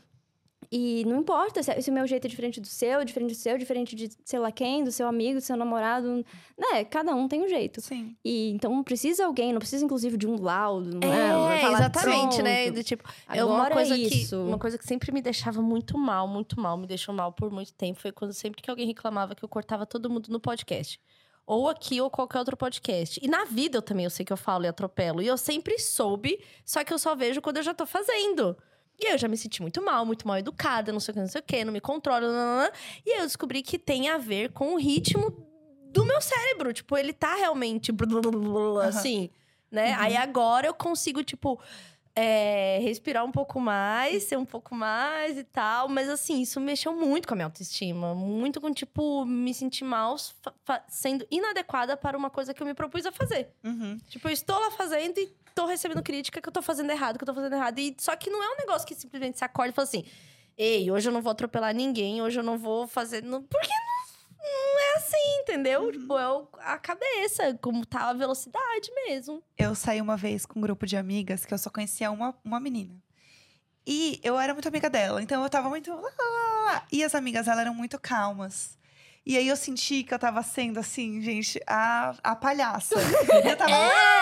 Speaker 3: E não importa se, se o meu jeito é diferente do seu, diferente do seu, diferente de sei lá quem, do seu amigo, do seu namorado. Né? Cada um tem um jeito.
Speaker 2: Sim.
Speaker 3: E então não precisa alguém, não precisa inclusive de um laudo, não
Speaker 1: É,
Speaker 3: é? Falar,
Speaker 1: exatamente, né?
Speaker 3: "Pronto,
Speaker 1: Do tipo, é uma
Speaker 3: agora
Speaker 1: coisa
Speaker 3: é
Speaker 1: que
Speaker 3: isso."
Speaker 1: uma coisa que sempre me deixava muito mal, muito mal, me deixou mal por muito tempo, foi quando sempre que alguém reclamava que eu cortava todo mundo no podcast. Ou aqui ou qualquer outro podcast. E na vida eu também, eu sei que eu falo e atropelo. E eu sempre soube, só que eu só vejo quando eu já tô fazendo. E aí eu já me senti muito mal, muito mal educada, não sei o que, não sei o que, não me controlo, não, não, não. E aí eu descobri que tem a ver com o ritmo do meu cérebro. Tipo, ele tá realmente assim, né?
Speaker 2: Uhum.
Speaker 1: Aí agora eu consigo, tipo, é, respirar um pouco mais, ser um pouco mais e tal. Mas assim, isso mexeu muito com a minha autoestima. Muito com, tipo, me sentir mal fa- fa- sendo inadequada para uma coisa que eu me propus a fazer.
Speaker 2: Uhum.
Speaker 1: Tipo, eu estou lá fazendo e tô recebendo crítica que eu tô fazendo errado, que eu tô fazendo errado. E, só que não é um negócio que simplesmente se acorda e fala assim… Ei, hoje eu não vou atropelar ninguém, hoje eu não vou fazer… Não, porque não, não é assim, entendeu?
Speaker 2: Uhum.
Speaker 1: Tipo, é o- a cabeça, como tá a velocidade mesmo.
Speaker 2: Eu saí uma vez com um grupo de amigas que eu só conhecia uma, uma menina. E eu era muito amiga dela, então eu tava muito. lá, lá, lá, lá. E as amigas dela eram muito calmas. E aí eu senti que eu tava sendo assim, gente, a, a palhaça. Eu tava.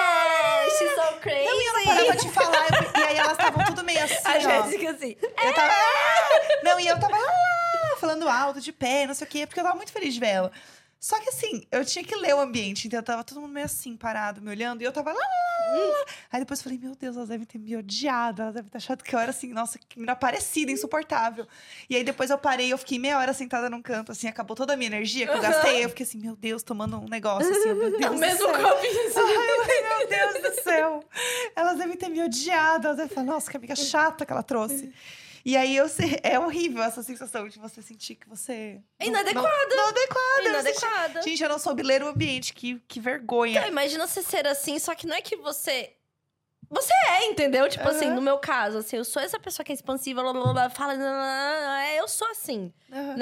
Speaker 1: É, she's so crazy.
Speaker 2: Não, e eu não parava de falar. eu- e aí elas estavam tudo meio assim,
Speaker 1: A
Speaker 2: ó.
Speaker 1: Jéssica, assim…
Speaker 2: Eu tava. Não, e eu tava lá, lá, falando alto, de pé, não sei o quê, porque eu tava muito feliz de ver ela. Só que assim, eu tinha que ler o ambiente, então tava todo mundo meio assim, parado, me olhando, e eu tava lá, lá, lá, lá. Aí depois eu falei, meu Deus, elas devem ter me odiado, elas devem ter achado que eu era assim, nossa, que menina parecida, insuportável. E aí depois eu parei, eu fiquei meia hora sentada num canto, assim, acabou toda a minha energia que eu gastei. Eu fiquei assim, meu Deus, tomando um negócio, assim, meu Deus
Speaker 1: O
Speaker 2: do
Speaker 1: mesmo
Speaker 2: céu.
Speaker 1: copinho, assim.
Speaker 2: Ai, eu falei, meu Deus do céu. Elas devem ter me odiado. Elas devem falar, nossa, que amiga chata que ela trouxe. E aí, eu sei, é horrível essa sensação de você sentir que você… não-
Speaker 1: Inadequada.
Speaker 2: Não, não adequada. eu senti-
Speaker 1: Inadequada.
Speaker 2: Gente, eu não soube ler o ambiente. Que, que vergonha.
Speaker 1: Então, imagina você ser assim, só que não é que você… Você é, entendeu? Tipo assim,
Speaker 2: Aham.
Speaker 1: no meu caso, assim, eu sou essa pessoa que é expansiva, blá, blá, blá, blá, fala… blá, blá, blá, é, eu sou assim,
Speaker 2: Aham.
Speaker 1: né?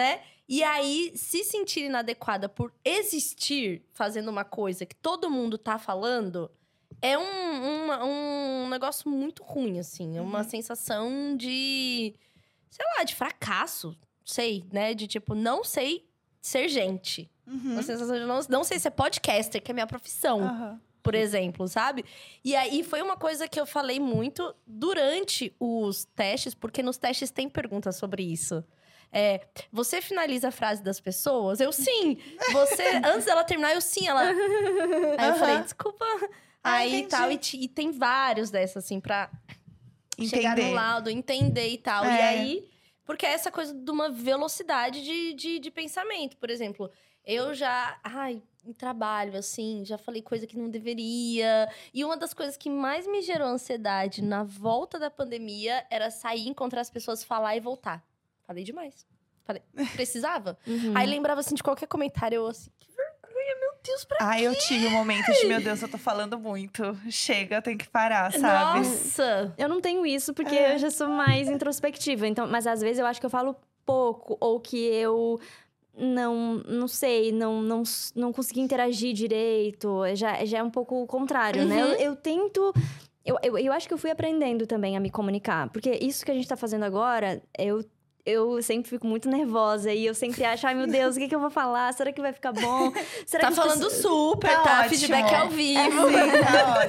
Speaker 1: E aí, se sentir inadequada por existir fazendo uma coisa que todo mundo tá falando, é um, uma- um negócio muito ruim, assim. É uma
Speaker 2: Uhum.
Speaker 1: sensação de, sei lá, de fracasso. Sei, né? De tipo, não sei ser gente.
Speaker 2: Uhum.
Speaker 1: Uma sensação de não, não sei ser podcaster, que é minha profissão.
Speaker 2: Aham.
Speaker 1: Por exemplo, sabe? E aí foi uma coisa que eu falei muito durante os testes, porque nos testes tem perguntas sobre isso. É, você finaliza a frase das pessoas? Eu sim. Você, antes dela terminar, eu sim. Ela. Aí eu
Speaker 2: Aham.
Speaker 1: falei, desculpa.
Speaker 2: Ah,
Speaker 1: Aí
Speaker 2: entendi.
Speaker 1: tal. E, ti- e tem vários dessas, assim, pra chegar no
Speaker 2: Entender.
Speaker 1: laudo, entender e tal. E
Speaker 2: É.
Speaker 1: aí, porque é essa coisa de uma velocidade de, de, de pensamento. Por exemplo, eu já. Ai, em trabalho, assim, já falei coisa que não deveria. E uma das coisas que mais me gerou ansiedade na volta da pandemia era sair, encontrar as pessoas, falar e voltar. Falei demais. Falei, precisava.
Speaker 3: Uhum.
Speaker 1: Aí lembrava, assim, de qualquer comentário, eu assim, que vergonha, meu Deus, pra
Speaker 2: Ai, eu tive um momento de, meu Deus, eu tô falando muito. Chega, eu tenho que parar, sabe?
Speaker 1: Nossa!
Speaker 3: Eu não tenho isso, porque
Speaker 2: É.
Speaker 3: eu já sou mais introspectiva. Então, mas às vezes eu acho que eu falo pouco, ou que eu não, não sei, não, não, não consegui interagir direito. Já, já é um pouco o contrário, né?
Speaker 1: Uhum.
Speaker 3: Eu, eu tento. Eu, eu, eu acho que eu fui aprendendo também a me comunicar. Porque isso que a gente tá fazendo agora, eu. Eu sempre fico muito nervosa e eu sempre acho, ai meu Deus, o que, que eu vou falar? Será que vai ficar bom? Será
Speaker 1: Tá
Speaker 3: que as
Speaker 1: falando
Speaker 3: pessoas-
Speaker 1: super,
Speaker 2: Tá
Speaker 1: tá?
Speaker 2: ótimo.
Speaker 1: Feedback ao vivo.
Speaker 2: Sim, tá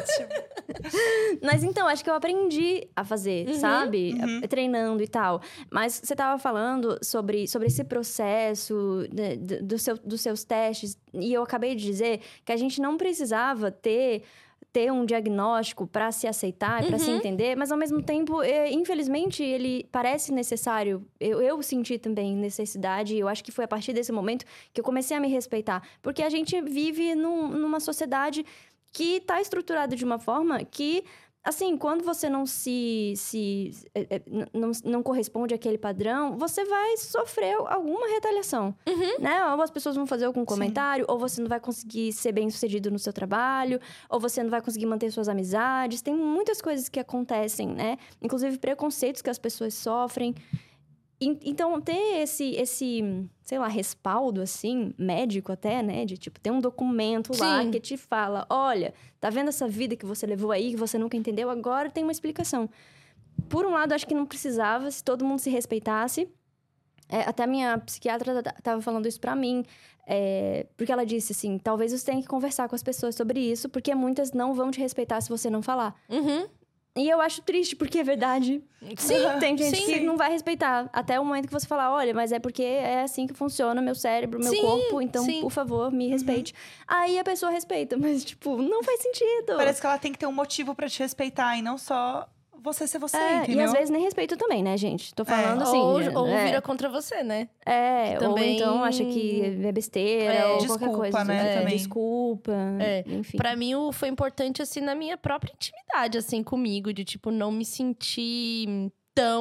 Speaker 2: ótimo.
Speaker 3: Mas então, acho que eu aprendi a fazer,
Speaker 1: Uhum,
Speaker 3: sabe?
Speaker 2: uhum.
Speaker 3: A- Treinando e tal. Mas você tava falando sobre, sobre esse processo de- de- do seu, dos seus testes. E eu acabei de dizer que a gente não precisava ter... ter um diagnóstico para se aceitar, para se
Speaker 1: Uhum.
Speaker 3: entender, mas ao mesmo tempo, eh, infelizmente, ele parece necessário. Eu, eu senti também necessidade, e eu acho que foi a partir desse momento que eu comecei a me respeitar. Porque a gente vive num- numa sociedade que está estruturada de uma forma que, assim, quando você não se, se eh, eh, n- não, não corresponde àquele padrão, você vai sofrer alguma retaliação, né? Ou as pessoas vão fazer algum comentário, ou você não vai conseguir ser bem-sucedido no seu trabalho, ou você não vai conseguir manter suas amizades. Tem muitas coisas que acontecem, né? Inclusive preconceitos que as pessoas sofrem. En- Então, ter esse, esse, sei lá, respaldo, assim, médico até, né? De, tipo, ter um documento lá
Speaker 1: Sim.
Speaker 3: que te fala, olha, tá vendo essa vida que você levou aí, que você nunca entendeu? Agora tem uma explicação. Por um lado, acho que não precisava, se todo mundo se respeitasse. É, até a minha psiquiatra t- tava falando isso pra mim, é, porque ela disse assim, talvez você tenha que conversar com as pessoas sobre isso, porque muitas não vão te respeitar se você não falar.
Speaker 1: Uhum.
Speaker 3: E eu acho triste, porque é verdade.
Speaker 1: Sim,
Speaker 3: Tem gente
Speaker 1: sim.
Speaker 3: que não vai respeitar. Até o momento que você falar, olha, mas é porque é assim que funciona meu cérebro, meu
Speaker 1: Sim,
Speaker 3: corpo, então,
Speaker 1: sim.
Speaker 3: por favor, me respeite. Aí a pessoa respeita, mas, tipo, não faz sentido.
Speaker 2: Parece que ela tem que ter um motivo pra te respeitar e não só você ser você,
Speaker 3: É,
Speaker 2: entendeu?
Speaker 3: e às vezes nem respeito também, né, gente? Tô falando assim.
Speaker 1: ou
Speaker 3: né,
Speaker 1: ou
Speaker 3: é,
Speaker 1: vira contra você, né?
Speaker 3: É,
Speaker 1: também-
Speaker 3: ou então acha que é besteira,
Speaker 1: É,
Speaker 3: ou
Speaker 2: desculpa,
Speaker 3: qualquer coisa.
Speaker 2: né,
Speaker 3: É,
Speaker 2: também.
Speaker 3: desculpa,
Speaker 1: É,
Speaker 3: enfim.
Speaker 1: Pra mim, o- foi importante, assim, na minha própria intimidade, assim, comigo. De, tipo, não me sentir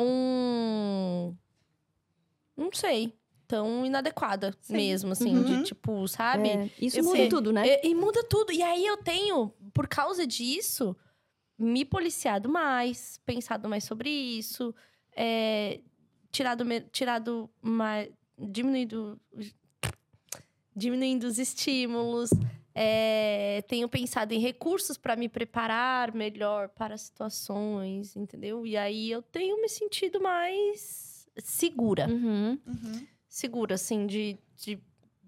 Speaker 1: tão... Não sei. Tão inadequada
Speaker 2: Sim.
Speaker 1: mesmo, assim.
Speaker 2: Uhum.
Speaker 1: De, tipo, sabe?
Speaker 3: É, isso
Speaker 1: Eu
Speaker 3: muda
Speaker 1: sei.
Speaker 3: tudo, né?
Speaker 1: E, e muda tudo. E aí, eu tenho, por causa disso, me policiado mais. Pensado mais sobre isso. É, tirado, me- tirado mais... Diminuído... Diminuindo os estímulos. É, tenho pensado em recursos para me preparar melhor para situações, entendeu? E aí eu tenho me sentido mais segura.
Speaker 3: Uhum.
Speaker 2: Uhum.
Speaker 1: Segura, assim, de. de...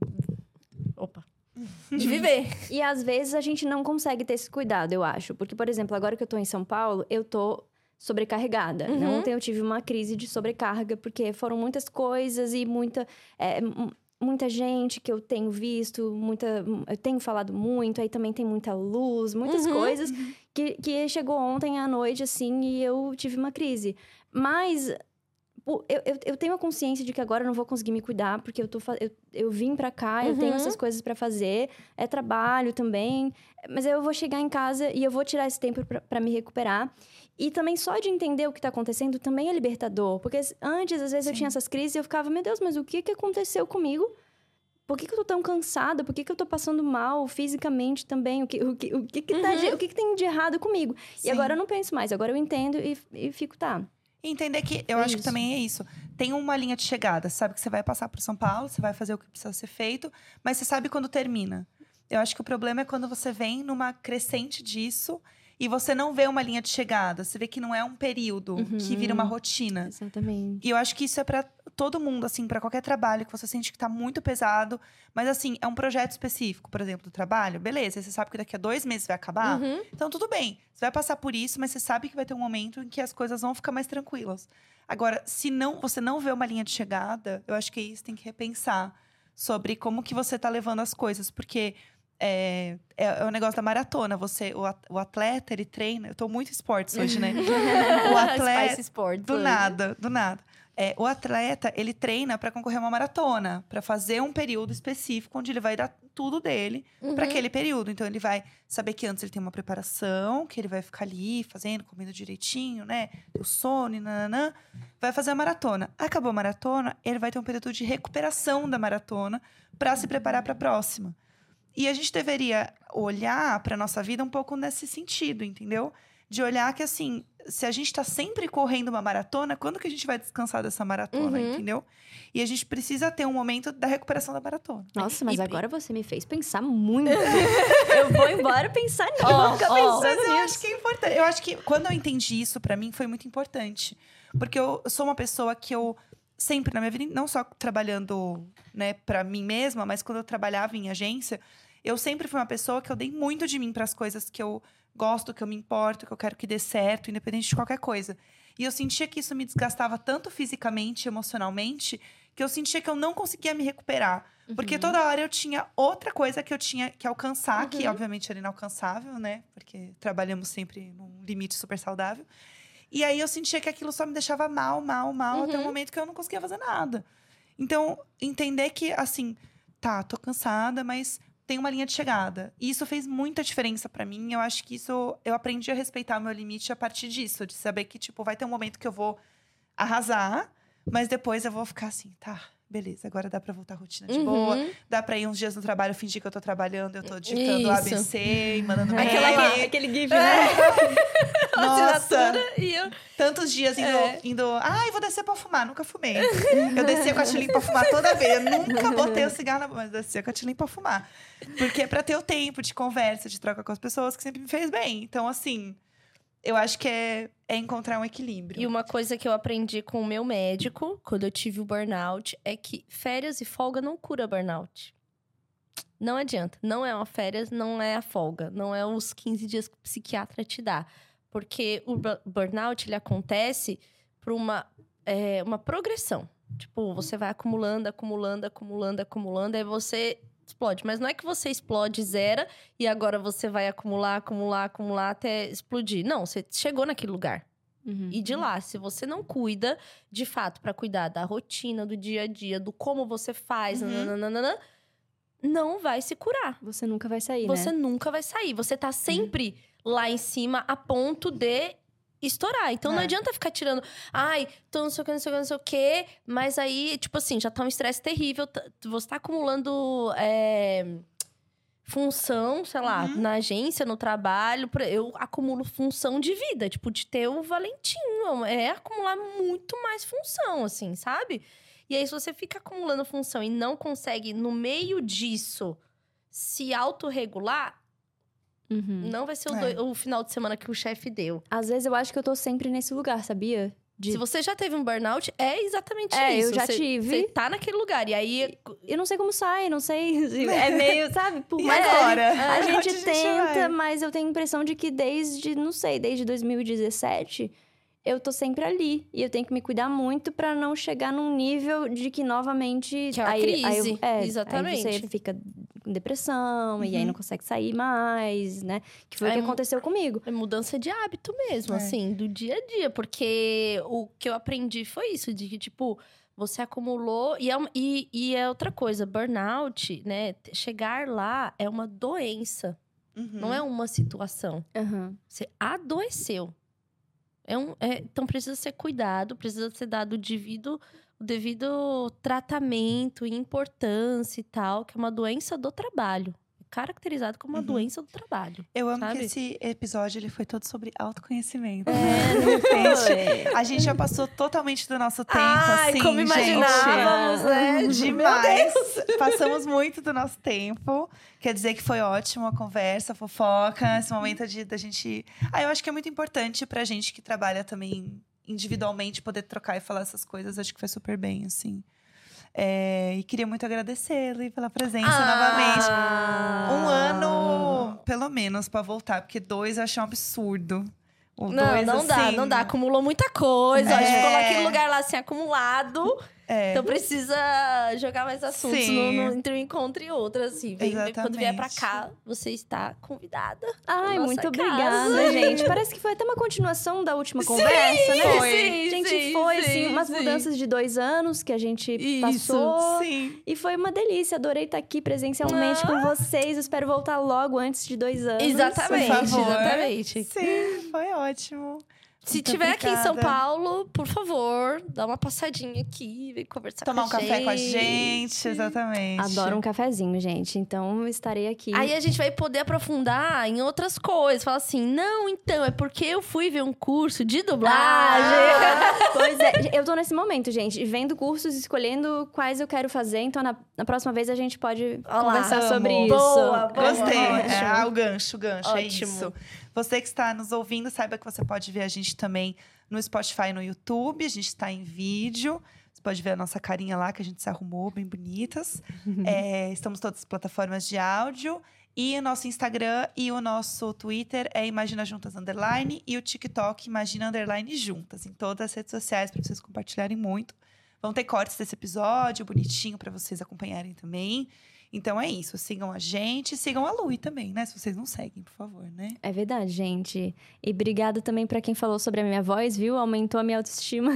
Speaker 1: Opa! De viver.
Speaker 3: E às vezes a gente não consegue ter esse cuidado, eu acho. Porque, por exemplo, agora que eu tô em São Paulo, eu tô sobrecarregada.
Speaker 1: Uhum.
Speaker 3: Né? Ontem eu tive uma crise de sobrecarga, porque foram muitas coisas e muita. é, m- muita gente que eu tenho visto, muita. Eu tenho falado muito, aí também tem muita luz, muitas
Speaker 1: Uhum.
Speaker 3: coisas que, que chegou ontem à noite, assim, e eu tive uma crise. Mas. pô, Eu, eu, eu tenho a consciência de que agora eu não vou conseguir me cuidar, porque eu, tô, fa- eu, eu vim pra cá, eu tenho
Speaker 1: Uhum.
Speaker 3: essas coisas pra fazer, é trabalho também, mas eu vou chegar em casa e eu vou tirar esse tempo pra, pra me recuperar. E também só de entender o que tá acontecendo também é libertador, porque antes, às vezes, eu
Speaker 2: Sim.
Speaker 3: tinha essas crises e eu ficava, meu Deus, mas o que que aconteceu comigo? Por que, que eu tô tão cansada? Por que, que eu tô passando mal fisicamente também? O que, o que, o que, que, tá de- o que, que tem de errado comigo?
Speaker 2: Sim.
Speaker 3: E agora eu não penso mais, agora eu entendo e, e fico, tá.
Speaker 2: E entender que, eu
Speaker 1: É
Speaker 2: acho que
Speaker 1: isso.
Speaker 2: também é isso. Tem uma linha de chegada. Você sabe que você vai passar por São Paulo, você vai fazer o que precisa ser feito, mas você sabe quando termina. Eu acho que o problema é quando você vem numa crescente disso e você não vê uma linha de chegada. Você vê que não é um período,
Speaker 3: Uhum.
Speaker 2: que vira uma rotina.
Speaker 3: Exatamente.
Speaker 2: E eu acho que isso é pra todo mundo, assim, pra qualquer trabalho que você sente que tá muito pesado. Mas, assim, é um projeto específico, por exemplo, do trabalho. Beleza, você sabe que daqui a dois meses vai acabar.
Speaker 1: Uhum.
Speaker 2: Então, tudo bem. Você vai passar por isso, mas você sabe que vai ter um momento em que as coisas vão ficar mais tranquilas. Agora, se não, você não vê uma linha de chegada, eu acho que aí você tem que repensar sobre como que você tá levando as coisas. Porque é, é, é o negócio da maratona. Você, o, at- o atleta, ele treina... Eu tô muito esportes hoje, né? O atleta...
Speaker 1: Spice Sports.
Speaker 2: Do
Speaker 1: hoje.
Speaker 2: nada, do nada. É, o atleta, ele treina pra concorrer a uma maratona, pra fazer um período específico onde ele vai dar tudo dele
Speaker 1: Uhum.
Speaker 2: pra aquele período. Então ele vai saber que antes ele tem uma preparação, que ele vai ficar ali fazendo, comendo direitinho, né? O sono, e nananã. Vai fazer a maratona. Acabou a maratona, ele vai ter um período de recuperação da maratona pra se preparar pra próxima. E a gente deveria olhar pra nossa vida um pouco nesse sentido, entendeu? De olhar que, assim, se a gente tá sempre correndo uma maratona, quando que a gente vai descansar dessa maratona,
Speaker 1: Uhum.
Speaker 2: entendeu? E a gente precisa ter um momento da recuperação da maratona.
Speaker 3: Nossa, mas
Speaker 1: E-
Speaker 3: agora você me fez pensar muito. Eu vou embora pensar nisso.
Speaker 1: Ó,
Speaker 3: vou ficar
Speaker 1: ó.
Speaker 3: pensando
Speaker 2: Mas eu
Speaker 3: nisso.
Speaker 2: acho que é importante. Eu acho que quando eu entendi isso, pra mim, foi muito importante. Porque eu sou uma pessoa que eu sempre na minha vida, não só trabalhando, né, pra mim mesma, mas quando eu trabalhava em agência, eu sempre fui uma pessoa que eu dei muito de mim pras coisas que eu gosto, que eu me importo, que eu quero que dê certo, independente de qualquer coisa. E eu sentia que isso me desgastava tanto fisicamente, emocionalmente, que eu sentia que eu não conseguia me recuperar. Porque toda hora eu tinha outra coisa que eu tinha que alcançar, que
Speaker 1: Uhum.
Speaker 2: obviamente era inalcançável, né? Porque trabalhamos sempre num limite super saudável. E aí eu sentia que aquilo só me deixava mal, mal, mal, até o
Speaker 1: Uhum.
Speaker 2: momento que eu não conseguia fazer nada. Então, entender que, assim, tá, tô cansada, mas tem uma linha de chegada. E isso fez muita diferença pra mim. Eu acho que isso... Eu aprendi a respeitar o meu limite a partir disso. De saber que, tipo, vai ter um momento que eu vou arrasar. Mas depois eu vou ficar assim, tá, beleza. Agora dá pra voltar à rotina de
Speaker 1: Uhum.
Speaker 2: boa. Dá pra ir uns dias no trabalho, fingir que eu tô trabalhando. Eu tô digitando o A B
Speaker 1: Isso.
Speaker 2: C e mandando
Speaker 3: Aquela,
Speaker 2: mail.
Speaker 3: aquele, aquele gif, né?
Speaker 2: Nossa,
Speaker 1: Assinatura e eu...
Speaker 2: tantos dias indo,
Speaker 1: É.
Speaker 2: indo... Ai, vou descer pra fumar. Nunca fumei. Eu descia com a Tilin pra fumar toda vez. Eu nunca botei o cigarro na boca, mas descia com a Tilin pra fumar. Porque é pra ter o tempo de conversa, de troca com as pessoas, que sempre me fez bem. Então, assim, eu acho que é, é encontrar um equilíbrio.
Speaker 1: E uma coisa que eu aprendi com o meu médico, quando eu tive o burnout, é que férias e folga não cura burnout. Não adianta. Não é uma férias, não é a folga. Não é os quinze dias que o psiquiatra te dá. Porque o bu- burnout, ele acontece por uma, é, uma progressão. Tipo, você vai acumulando, acumulando, acumulando, acumulando, aí você explode. Mas não é que você explode, zera, e agora você vai acumular, acumular, acumular até explodir. Não, você chegou naquele lugar.
Speaker 3: Uhum.
Speaker 1: E de lá, se você não cuida, de fato, pra cuidar da rotina, do dia a dia, do como você faz,
Speaker 2: Uhum.
Speaker 1: nananana, não vai se curar.
Speaker 3: Você nunca vai sair,
Speaker 1: Você
Speaker 3: né?
Speaker 1: nunca vai sair. Você tá sempre lá em cima a ponto de estourar. Então não
Speaker 2: É.
Speaker 1: adianta ficar tirando. Ai, tô não sei o que, não sei o que, não sei o que. Mas aí, tipo assim, já tá um estresse terrível. tá- Você tá acumulando é, função, sei lá,
Speaker 2: Uhum.
Speaker 1: na agência, no trabalho. por- Eu acumulo função de vida. Tipo, de ter o Valentinho. É acumular muito mais função, assim, sabe? E aí, se você fica acumulando função e não consegue, no meio disso, se autorregular,
Speaker 3: Uhum.
Speaker 1: não vai ser o,
Speaker 2: É.
Speaker 1: doi- o final de semana que o chefe deu.
Speaker 3: Às vezes eu acho que eu tô sempre nesse lugar, sabia? De...
Speaker 1: Se você já teve um burnout, é exatamente
Speaker 3: É,
Speaker 1: isso.
Speaker 3: eu já
Speaker 1: Você-
Speaker 3: tive.
Speaker 1: Você tá naquele lugar. E aí.
Speaker 3: Eu não sei como sai, não sei. É meio, sabe? Por
Speaker 2: E
Speaker 3: mais
Speaker 2: agora?
Speaker 3: A
Speaker 2: Onde
Speaker 3: gente
Speaker 2: a gente
Speaker 3: tenta,
Speaker 2: vai?
Speaker 3: mas eu tenho a impressão de que desde, não sei, desde dois mil e dezessete, eu tô sempre ali. E eu tenho que me cuidar muito pra não chegar num nível de que novamente.
Speaker 1: Que é uma
Speaker 3: aí, aí eu-
Speaker 1: crise,
Speaker 3: é,
Speaker 1: exatamente.
Speaker 3: Aí você fica com depressão, e aí
Speaker 2: Uhum.
Speaker 3: não consegue sair mais, né? Que foi
Speaker 1: É
Speaker 3: o que
Speaker 1: mu-
Speaker 3: aconteceu comigo.
Speaker 1: É mudança de hábito mesmo,
Speaker 2: É.
Speaker 1: assim, do dia a dia. Porque o que eu aprendi foi isso, de que, tipo, você acumulou. E é, uma- e, e é outra coisa, burnout, né? Chegar lá é uma doença,
Speaker 2: Uhum.
Speaker 1: não é uma situação.
Speaker 3: Aham.
Speaker 1: Você adoeceu. É um, é- então precisa ser cuidado, precisa ser dado o devido, o devido tratamento e importância e tal, que é uma doença do trabalho. caracterizado como uma
Speaker 2: Uhum.
Speaker 1: doença do trabalho.
Speaker 2: Eu amo
Speaker 1: Sabe?
Speaker 2: que esse episódio ele foi todo sobre autoconhecimento.
Speaker 3: É,
Speaker 2: De repente,
Speaker 3: foi.
Speaker 2: a gente já passou totalmente do nosso tempo,
Speaker 1: Ai,
Speaker 2: assim,
Speaker 1: como
Speaker 2: gente.
Speaker 1: imaginávamos, né?
Speaker 2: Demais. Passamos muito do nosso tempo. Quer dizer que foi ótimo a conversa, a fofoca, esse momento de da gente. Ah, eu acho que é muito importante pra gente que trabalha também individualmente poder trocar e falar essas coisas. Acho que foi super bem, assim. É, e queria muito agradecer, Lu, pela presença novamente.
Speaker 1: Ah.
Speaker 2: Um ano, pelo menos, pra voltar, porque dois eu achei um absurdo. O
Speaker 1: Não,
Speaker 2: dois,
Speaker 1: não dá,
Speaker 2: assim,
Speaker 1: não dá. Acumulou muita coisa. A gente
Speaker 2: É.
Speaker 1: ficou naquele lugar lá assim, acumulado.
Speaker 2: É.
Speaker 1: Então precisa jogar mais assuntos
Speaker 2: Sim.
Speaker 1: no, no- entre um encontro e outro, assim. Vem- vem- quando vier pra
Speaker 2: Exatamente.
Speaker 1: cá, você está convidada.
Speaker 3: Ai,
Speaker 1: Nossa
Speaker 3: muito
Speaker 1: casa.
Speaker 3: obrigada, gente. Parece que foi até uma continuação da última conversa, né?
Speaker 2: foi.
Speaker 1: Sim,
Speaker 3: Gente,
Speaker 1: sim,
Speaker 3: foi,
Speaker 1: sim,
Speaker 3: assim, umas
Speaker 1: sim.
Speaker 3: mudanças de dois anos que a gente
Speaker 1: Isso,
Speaker 3: passou.
Speaker 2: Sim.
Speaker 3: E foi uma delícia. Adorei estar aqui presencialmente
Speaker 1: Ah.
Speaker 3: com vocês. Espero voltar logo antes de dois anos.
Speaker 1: Exatamente,
Speaker 2: Por favor.
Speaker 1: exatamente.
Speaker 2: Sim, foi ótimo.
Speaker 1: Se
Speaker 2: Muito
Speaker 1: tiver aqui em São
Speaker 2: obrigada.
Speaker 1: Paulo, por favor, dá uma passadinha aqui, vem conversar
Speaker 2: Tomar um
Speaker 1: com a
Speaker 2: café
Speaker 1: gente.
Speaker 2: com a gente, exatamente.
Speaker 3: Adoro um cafezinho, gente. Então, estarei aqui.
Speaker 1: Aí a gente vai poder aprofundar em outras coisas. Falar assim, não, então, é porque eu fui ver um curso de dublagem.
Speaker 3: Ah, pois é, eu tô nesse momento, gente, vendo cursos, escolhendo quais eu quero fazer. Então, na, na próxima vez, a gente pode
Speaker 1: Olá,
Speaker 3: conversar
Speaker 2: amo.
Speaker 3: sobre isso.
Speaker 1: Boa, boa.
Speaker 2: Gostei.
Speaker 1: Ótimo.
Speaker 2: É, ah, o gancho, o gancho, é
Speaker 1: Ótimo.
Speaker 2: isso. Você que está nos ouvindo, saiba que você pode ver a gente também no Spotify e no YouTube. A gente está em vídeo. Você pode ver a nossa carinha lá, que a gente se arrumou, bem bonitas. É, estamos em todas as plataformas de áudio. E o nosso Instagram e o nosso Twitter é Imagina Juntas Underline. E o TikTok, Imagina Underline Juntas. Em todas as redes sociais, para vocês compartilharem muito. Vão ter cortes desse episódio, bonitinho, para vocês acompanharem também. Então é isso, sigam a gente, sigam a Lui também, né? Se vocês não seguem, por favor, né?
Speaker 3: É verdade, gente. E obrigada também pra quem falou sobre a minha voz, viu? Aumentou a minha autoestima.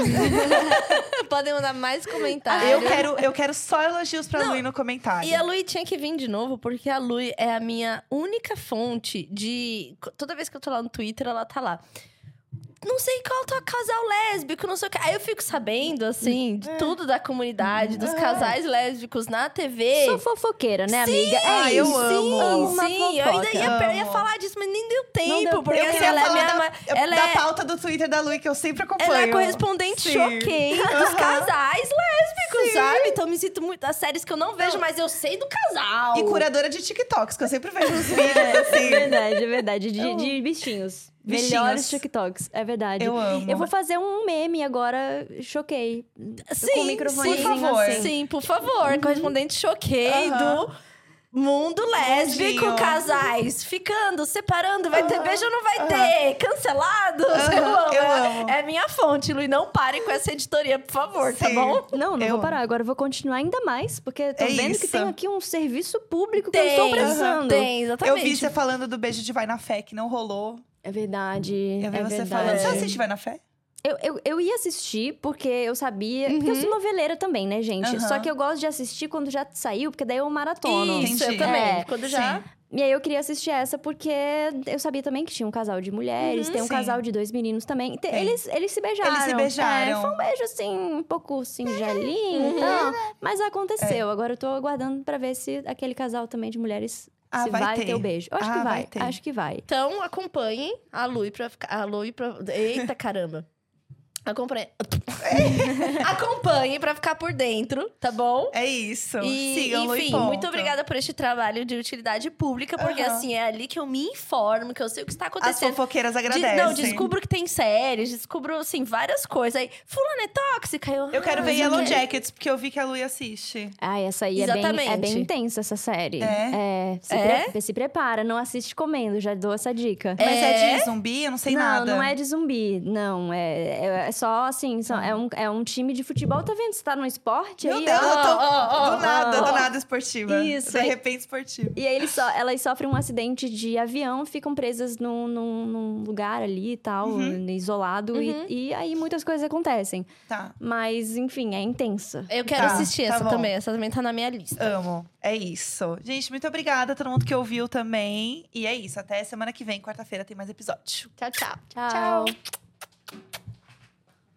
Speaker 1: Podem mandar mais comentários.
Speaker 2: Eu quero, eu quero só elogios pra
Speaker 1: Não,
Speaker 2: Lui no comentário.
Speaker 1: E a Lui tinha que vir de novo, porque a Lui é a minha única fonte de... Toda vez que eu tô lá no Twitter, ela tá lá. Não sei qual tá casal lésbico, não sei o que. Aí eu fico sabendo, assim, de tudo da comunidade, dos casais lésbicos na T V.
Speaker 3: Sou fofoqueira, né, amiga? É
Speaker 2: Ah, eu
Speaker 3: isso.
Speaker 2: amo.
Speaker 3: Amo uma
Speaker 1: Sim, eu ainda ia,
Speaker 2: fofoca.
Speaker 1: ia falar disso, mas nem deu tempo.
Speaker 3: deu
Speaker 1: porque
Speaker 2: Eu
Speaker 3: tempo.
Speaker 1: assim,
Speaker 2: queria
Speaker 1: ela é
Speaker 2: falar
Speaker 1: minha...
Speaker 2: da,
Speaker 1: ma- ela
Speaker 2: da
Speaker 1: é,
Speaker 2: pauta do Twitter da Lui, que eu sempre acompanho.
Speaker 1: ela é correspondente
Speaker 2: Sim.
Speaker 1: choquei dos
Speaker 2: Aham.
Speaker 1: casais lésbicos,
Speaker 2: Sim.
Speaker 1: sabe? Então eu me sinto muito... As séries que eu não vejo,
Speaker 2: Não.
Speaker 1: mas eu sei do casal.
Speaker 2: E curadora de TikToks, que eu sempre vejo os vídeos,
Speaker 3: É
Speaker 2: assim.
Speaker 3: verdade, é verdade. De,
Speaker 2: Eu-
Speaker 3: de bichinhos.
Speaker 2: Bichinhos.
Speaker 3: Melhores TikToks, é verdade.
Speaker 2: Eu amo.
Speaker 3: Eu vou fazer um meme agora, choquei.
Speaker 1: Sim,
Speaker 3: com o microfonezinho
Speaker 2: por favor.
Speaker 3: assim.
Speaker 1: Sim, por favor. Correspondente choquei
Speaker 2: Aham.
Speaker 1: do mundo lésbico,
Speaker 2: Mundinho.
Speaker 1: casais. Ficando, separando, vai ter
Speaker 2: Aham.
Speaker 1: beijo ou não vai
Speaker 2: Aham.
Speaker 1: ter? Cancelados?
Speaker 2: Aham,
Speaker 1: Eu amo.
Speaker 2: eu
Speaker 1: é,
Speaker 2: amo.
Speaker 1: é minha fonte, Lui. Não pare com essa editoria, por favor, tá
Speaker 2: Sim.
Speaker 1: bom?
Speaker 3: Não, não
Speaker 2: Eu
Speaker 3: vou parar. Agora eu vou continuar ainda mais, porque tô
Speaker 2: É
Speaker 3: vendo que
Speaker 2: isso.
Speaker 3: tem aqui um serviço público que eu estou precisando.
Speaker 1: Tem,
Speaker 2: Eu
Speaker 1: exatamente.
Speaker 2: vi você falando do beijo de Vai na Fé, que não rolou.
Speaker 3: É verdade.
Speaker 2: Eu vi
Speaker 3: é
Speaker 2: você
Speaker 3: verdade.
Speaker 2: falando. Você assiste Vai na Fé?
Speaker 3: Eu, eu, eu ia assistir porque eu sabia. Porque eu sou noveleira também, né, gente?
Speaker 2: Uhum.
Speaker 3: Só que eu gosto de assistir quando já saiu, porque daí eu maratono.
Speaker 1: Isso, eu
Speaker 2: Entendi.
Speaker 1: também.
Speaker 3: É,
Speaker 1: Quando já...
Speaker 2: Sim.
Speaker 3: E aí eu queria assistir essa porque eu sabia também que tinha um casal de mulheres, tem um
Speaker 2: sim.
Speaker 3: casal de dois meninos também. Te-
Speaker 2: Tem.
Speaker 3: Eles, eles se beijaram.
Speaker 2: Eles se beijaram.
Speaker 3: É, foi um beijo assim, um pouco singelinho e tal. Mas aconteceu. Agora eu tô aguardando pra ver se aquele casal também de mulheres
Speaker 2: Ah,
Speaker 3: se
Speaker 2: vai
Speaker 3: vai,
Speaker 2: ter.
Speaker 3: ter. o beijo. Eu acho
Speaker 2: Ah,
Speaker 3: que
Speaker 2: vai
Speaker 3: vai.
Speaker 2: ter.
Speaker 3: Acho que vai.
Speaker 1: Então, acompanhem a Lui pra ficar... A Lui pra... Eita, caramba. Acompanhe... Acompanhe pra ficar por dentro, tá bom?
Speaker 2: É isso.
Speaker 1: E,
Speaker 2: Sigam Lui
Speaker 1: enfim,
Speaker 2: Ponto.
Speaker 1: muito obrigada por este trabalho de utilidade pública, porque
Speaker 2: Aham.
Speaker 1: assim, é ali que eu me informo, que eu sei o que está
Speaker 2: As
Speaker 1: acontecendo.
Speaker 2: fofoqueiras
Speaker 1: De-
Speaker 2: agradecem.
Speaker 1: não, descubro que tem séries, descubro, assim, várias coisas. Aí, fulana é tóxica. Eu,
Speaker 2: Eu quero
Speaker 1: ah,
Speaker 2: ver
Speaker 1: mas
Speaker 2: Yellow
Speaker 1: eu quero-
Speaker 2: Jackets, porque eu vi que a Lui assiste.
Speaker 3: Ah, essa aí é bem, é
Speaker 1: Exatamente.
Speaker 3: bem intensa, essa série.
Speaker 2: É?
Speaker 3: É, se,
Speaker 1: É?
Speaker 3: pre- se prepara, não assiste comendo, já dou essa dica.
Speaker 2: Mas é,
Speaker 1: É?
Speaker 2: de zumbi? Eu não sei
Speaker 3: não,
Speaker 2: nada.
Speaker 3: não é de zumbi, não. É, é, é só assim, são- é, um, é um time de futebol. Tá vendo? Você tá no esporte
Speaker 2: Meu
Speaker 3: aí,
Speaker 2: Deus,
Speaker 3: ó.
Speaker 2: eu tô
Speaker 1: ó, ó,
Speaker 2: do nada,
Speaker 3: ó.
Speaker 2: do nada esportiva.
Speaker 3: Isso,
Speaker 2: De
Speaker 3: aí-
Speaker 2: repente esportiva.
Speaker 3: E aí eles so, elas sofrem um acidente de avião, ficam presas num, num, num lugar ali e tal,
Speaker 2: Uhum.
Speaker 3: isolado.
Speaker 1: Uhum.
Speaker 3: E, e aí muitas coisas acontecem.
Speaker 2: Tá,
Speaker 3: Mas, enfim, é intensa.
Speaker 1: Eu quero
Speaker 2: Tá,
Speaker 1: assistir
Speaker 2: tá
Speaker 1: essa
Speaker 2: bom.
Speaker 1: também. Essa também tá na minha lista.
Speaker 2: amo. É isso. Gente, muito obrigada a todo mundo que ouviu também. E é isso, até semana que vem, quarta-feira, tem mais episódio.
Speaker 1: Tchau, tchau.
Speaker 3: Tchau.
Speaker 2: Tchau.